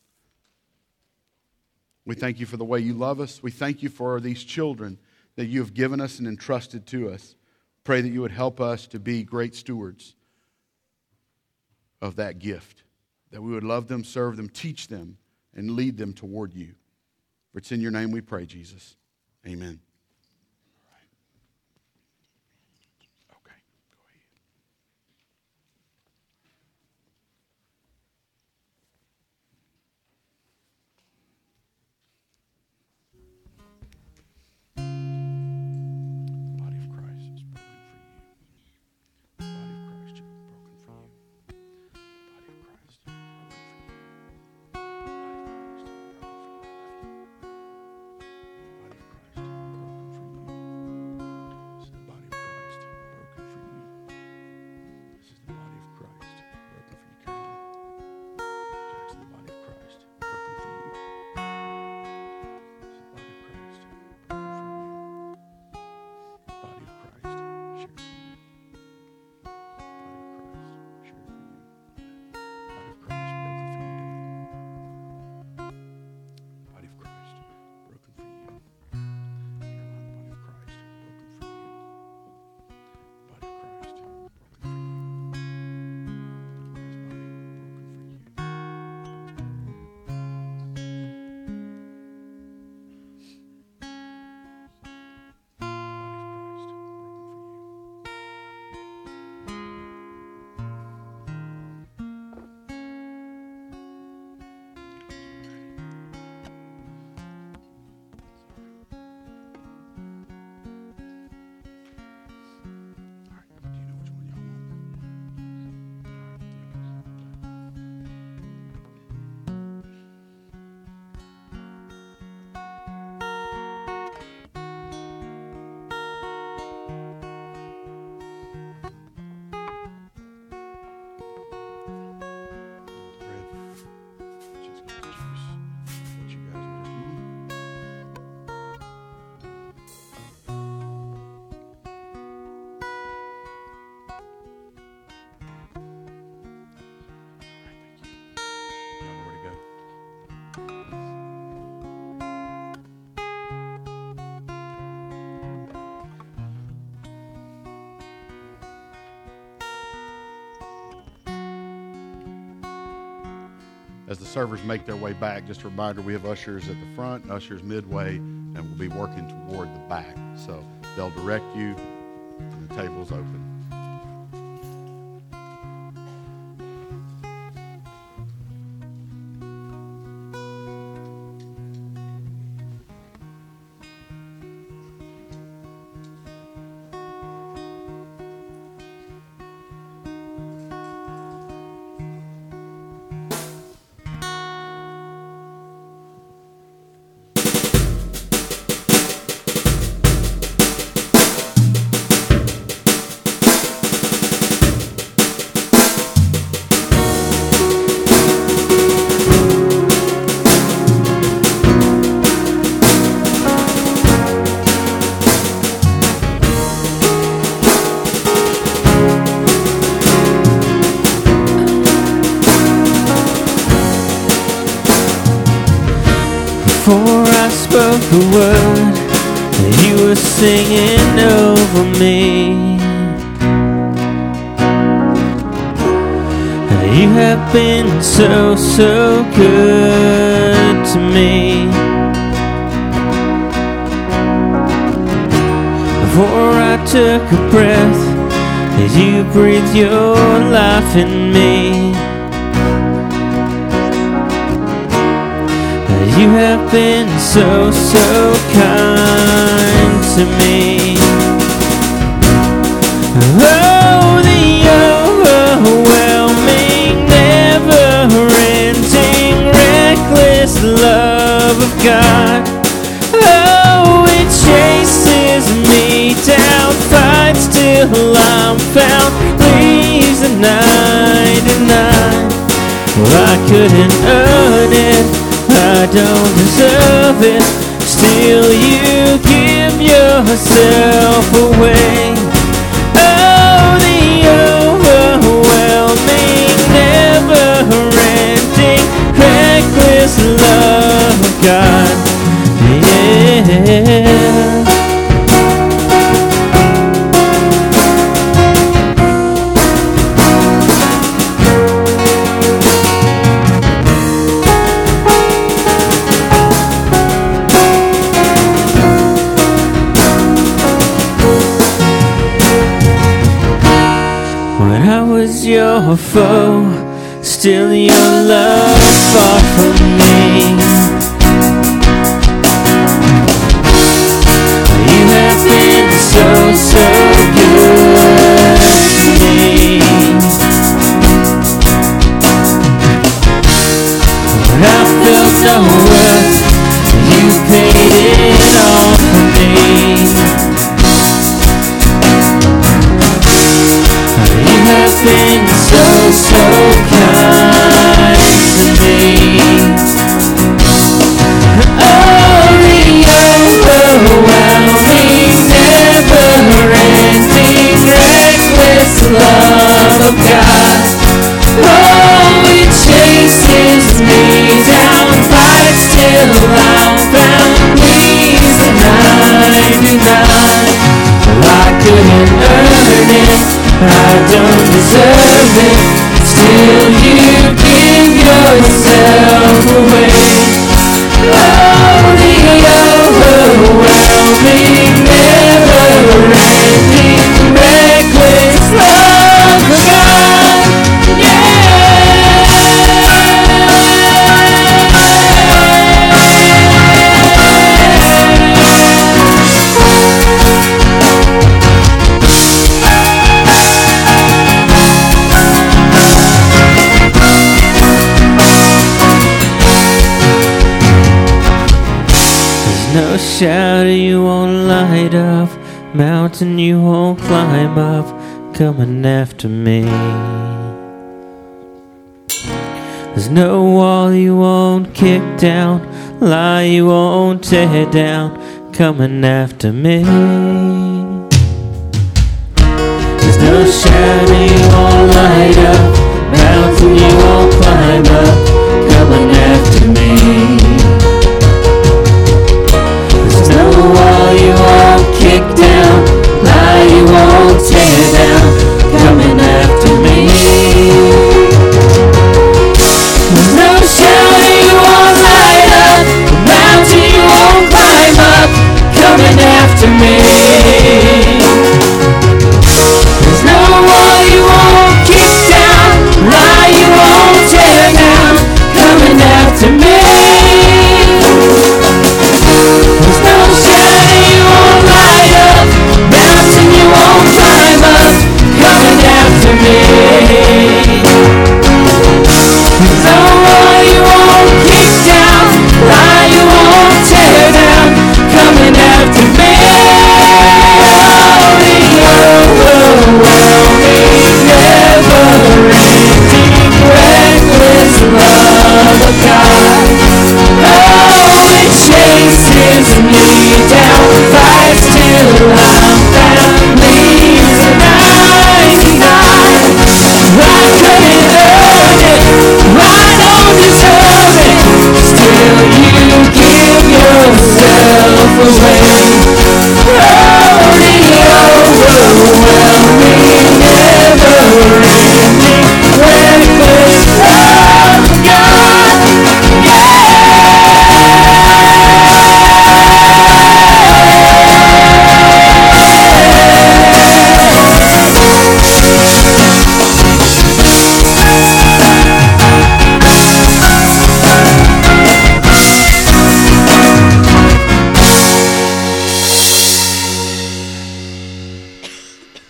We thank you for the way you love us. We thank you for these children that you have given us and entrusted to us. Pray that you would help us to be great stewards of that gift, that we would love them, serve them, teach them, and lead them toward you. For it's in your name we pray, Jesus. Amen. As the servers make their way back, just a reminder, we have ushers at the front, ushers midway, and we'll be working toward the back. So they'll direct you, and the table's open. spoke a word, you were singing over me. You have been so, so good to me. Before I took a breath, you breathed your life in me. You have been so, so kind to me. Oh, the overwhelming, never-ending, reckless love of God. Oh, it chases me down, fights till I'm found, leaves the ninety-nine. Well, I couldn't earn it, I don't deserve it, still you give yourself away. Oh, the overwhelming, never-ending, reckless love of God. Yeah. Your foe, still your love fought for me. You have been so, so good to me. When I felt no worth, you paid it all for me. You have been so, so kind to me. Oh, the overwhelming, never-ending, reckless love of God. Oh, it chases me down, fights till I'm found, leaves the ninety-nine. Well, I couldn't earn it, I don't deserve it, still you give yourself away. Oh, the overwhelming, never-ending, reckless love of God. No shadow you won't light up, mountain you won't climb up, coming after me. There's no wall you won't kick down, lie you won't tear down, coming after me. There's no shadow you won't light up, mountain you won't climb up, coming after me. No wall you won't kick down, lie you won't tear down, coming after me. There's no shadow you won't light up, mountain you won't climb up, coming after me. There's no wall you won't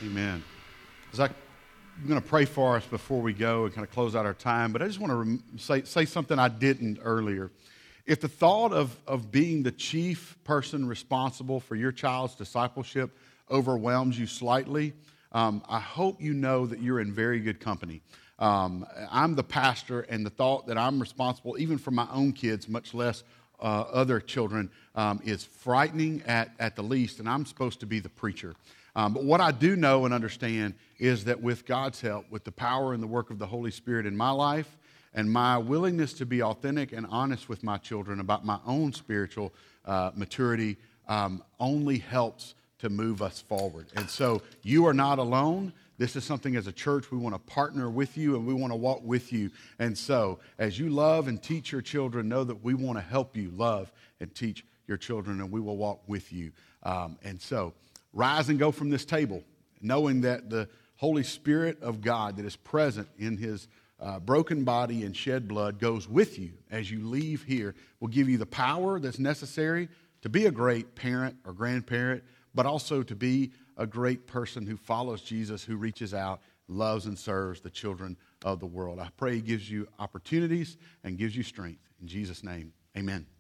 Amen. As I, I'm going to pray for us before we go and kind of close out our time, but I just want to rem- say, say something I didn't earlier. If the thought of, of being the chief person responsible for your child's discipleship overwhelms you slightly, um, I hope you know that you're in very good company. Um, I'm the pastor, and the thought that I'm responsible even for my own kids, much less uh, other children, um, is frightening at, at the least, and I'm supposed to be the preacher. Um, but what I do know and understand is that with God's help, with the power and the work of the Holy Spirit in my life, and my willingness to be authentic and honest with my children about my own spiritual uh, maturity um, only helps to move us forward. And so you are not alone. This is something as a church we want to partner with you, and we want to walk with you. And so as you love and teach your children, know that we want to help you love and teach your children, and we will walk with you. Um, and so rise and go from this table, knowing that the Holy Spirit of God that is present in his uh, broken body and shed blood goes with you as you leave here, will give you the power that's necessary to be a great parent or grandparent, but also to be a great person who follows Jesus, who reaches out, loves and serves the children of the world. I pray he gives you opportunities and gives you strength. In Jesus' name, amen.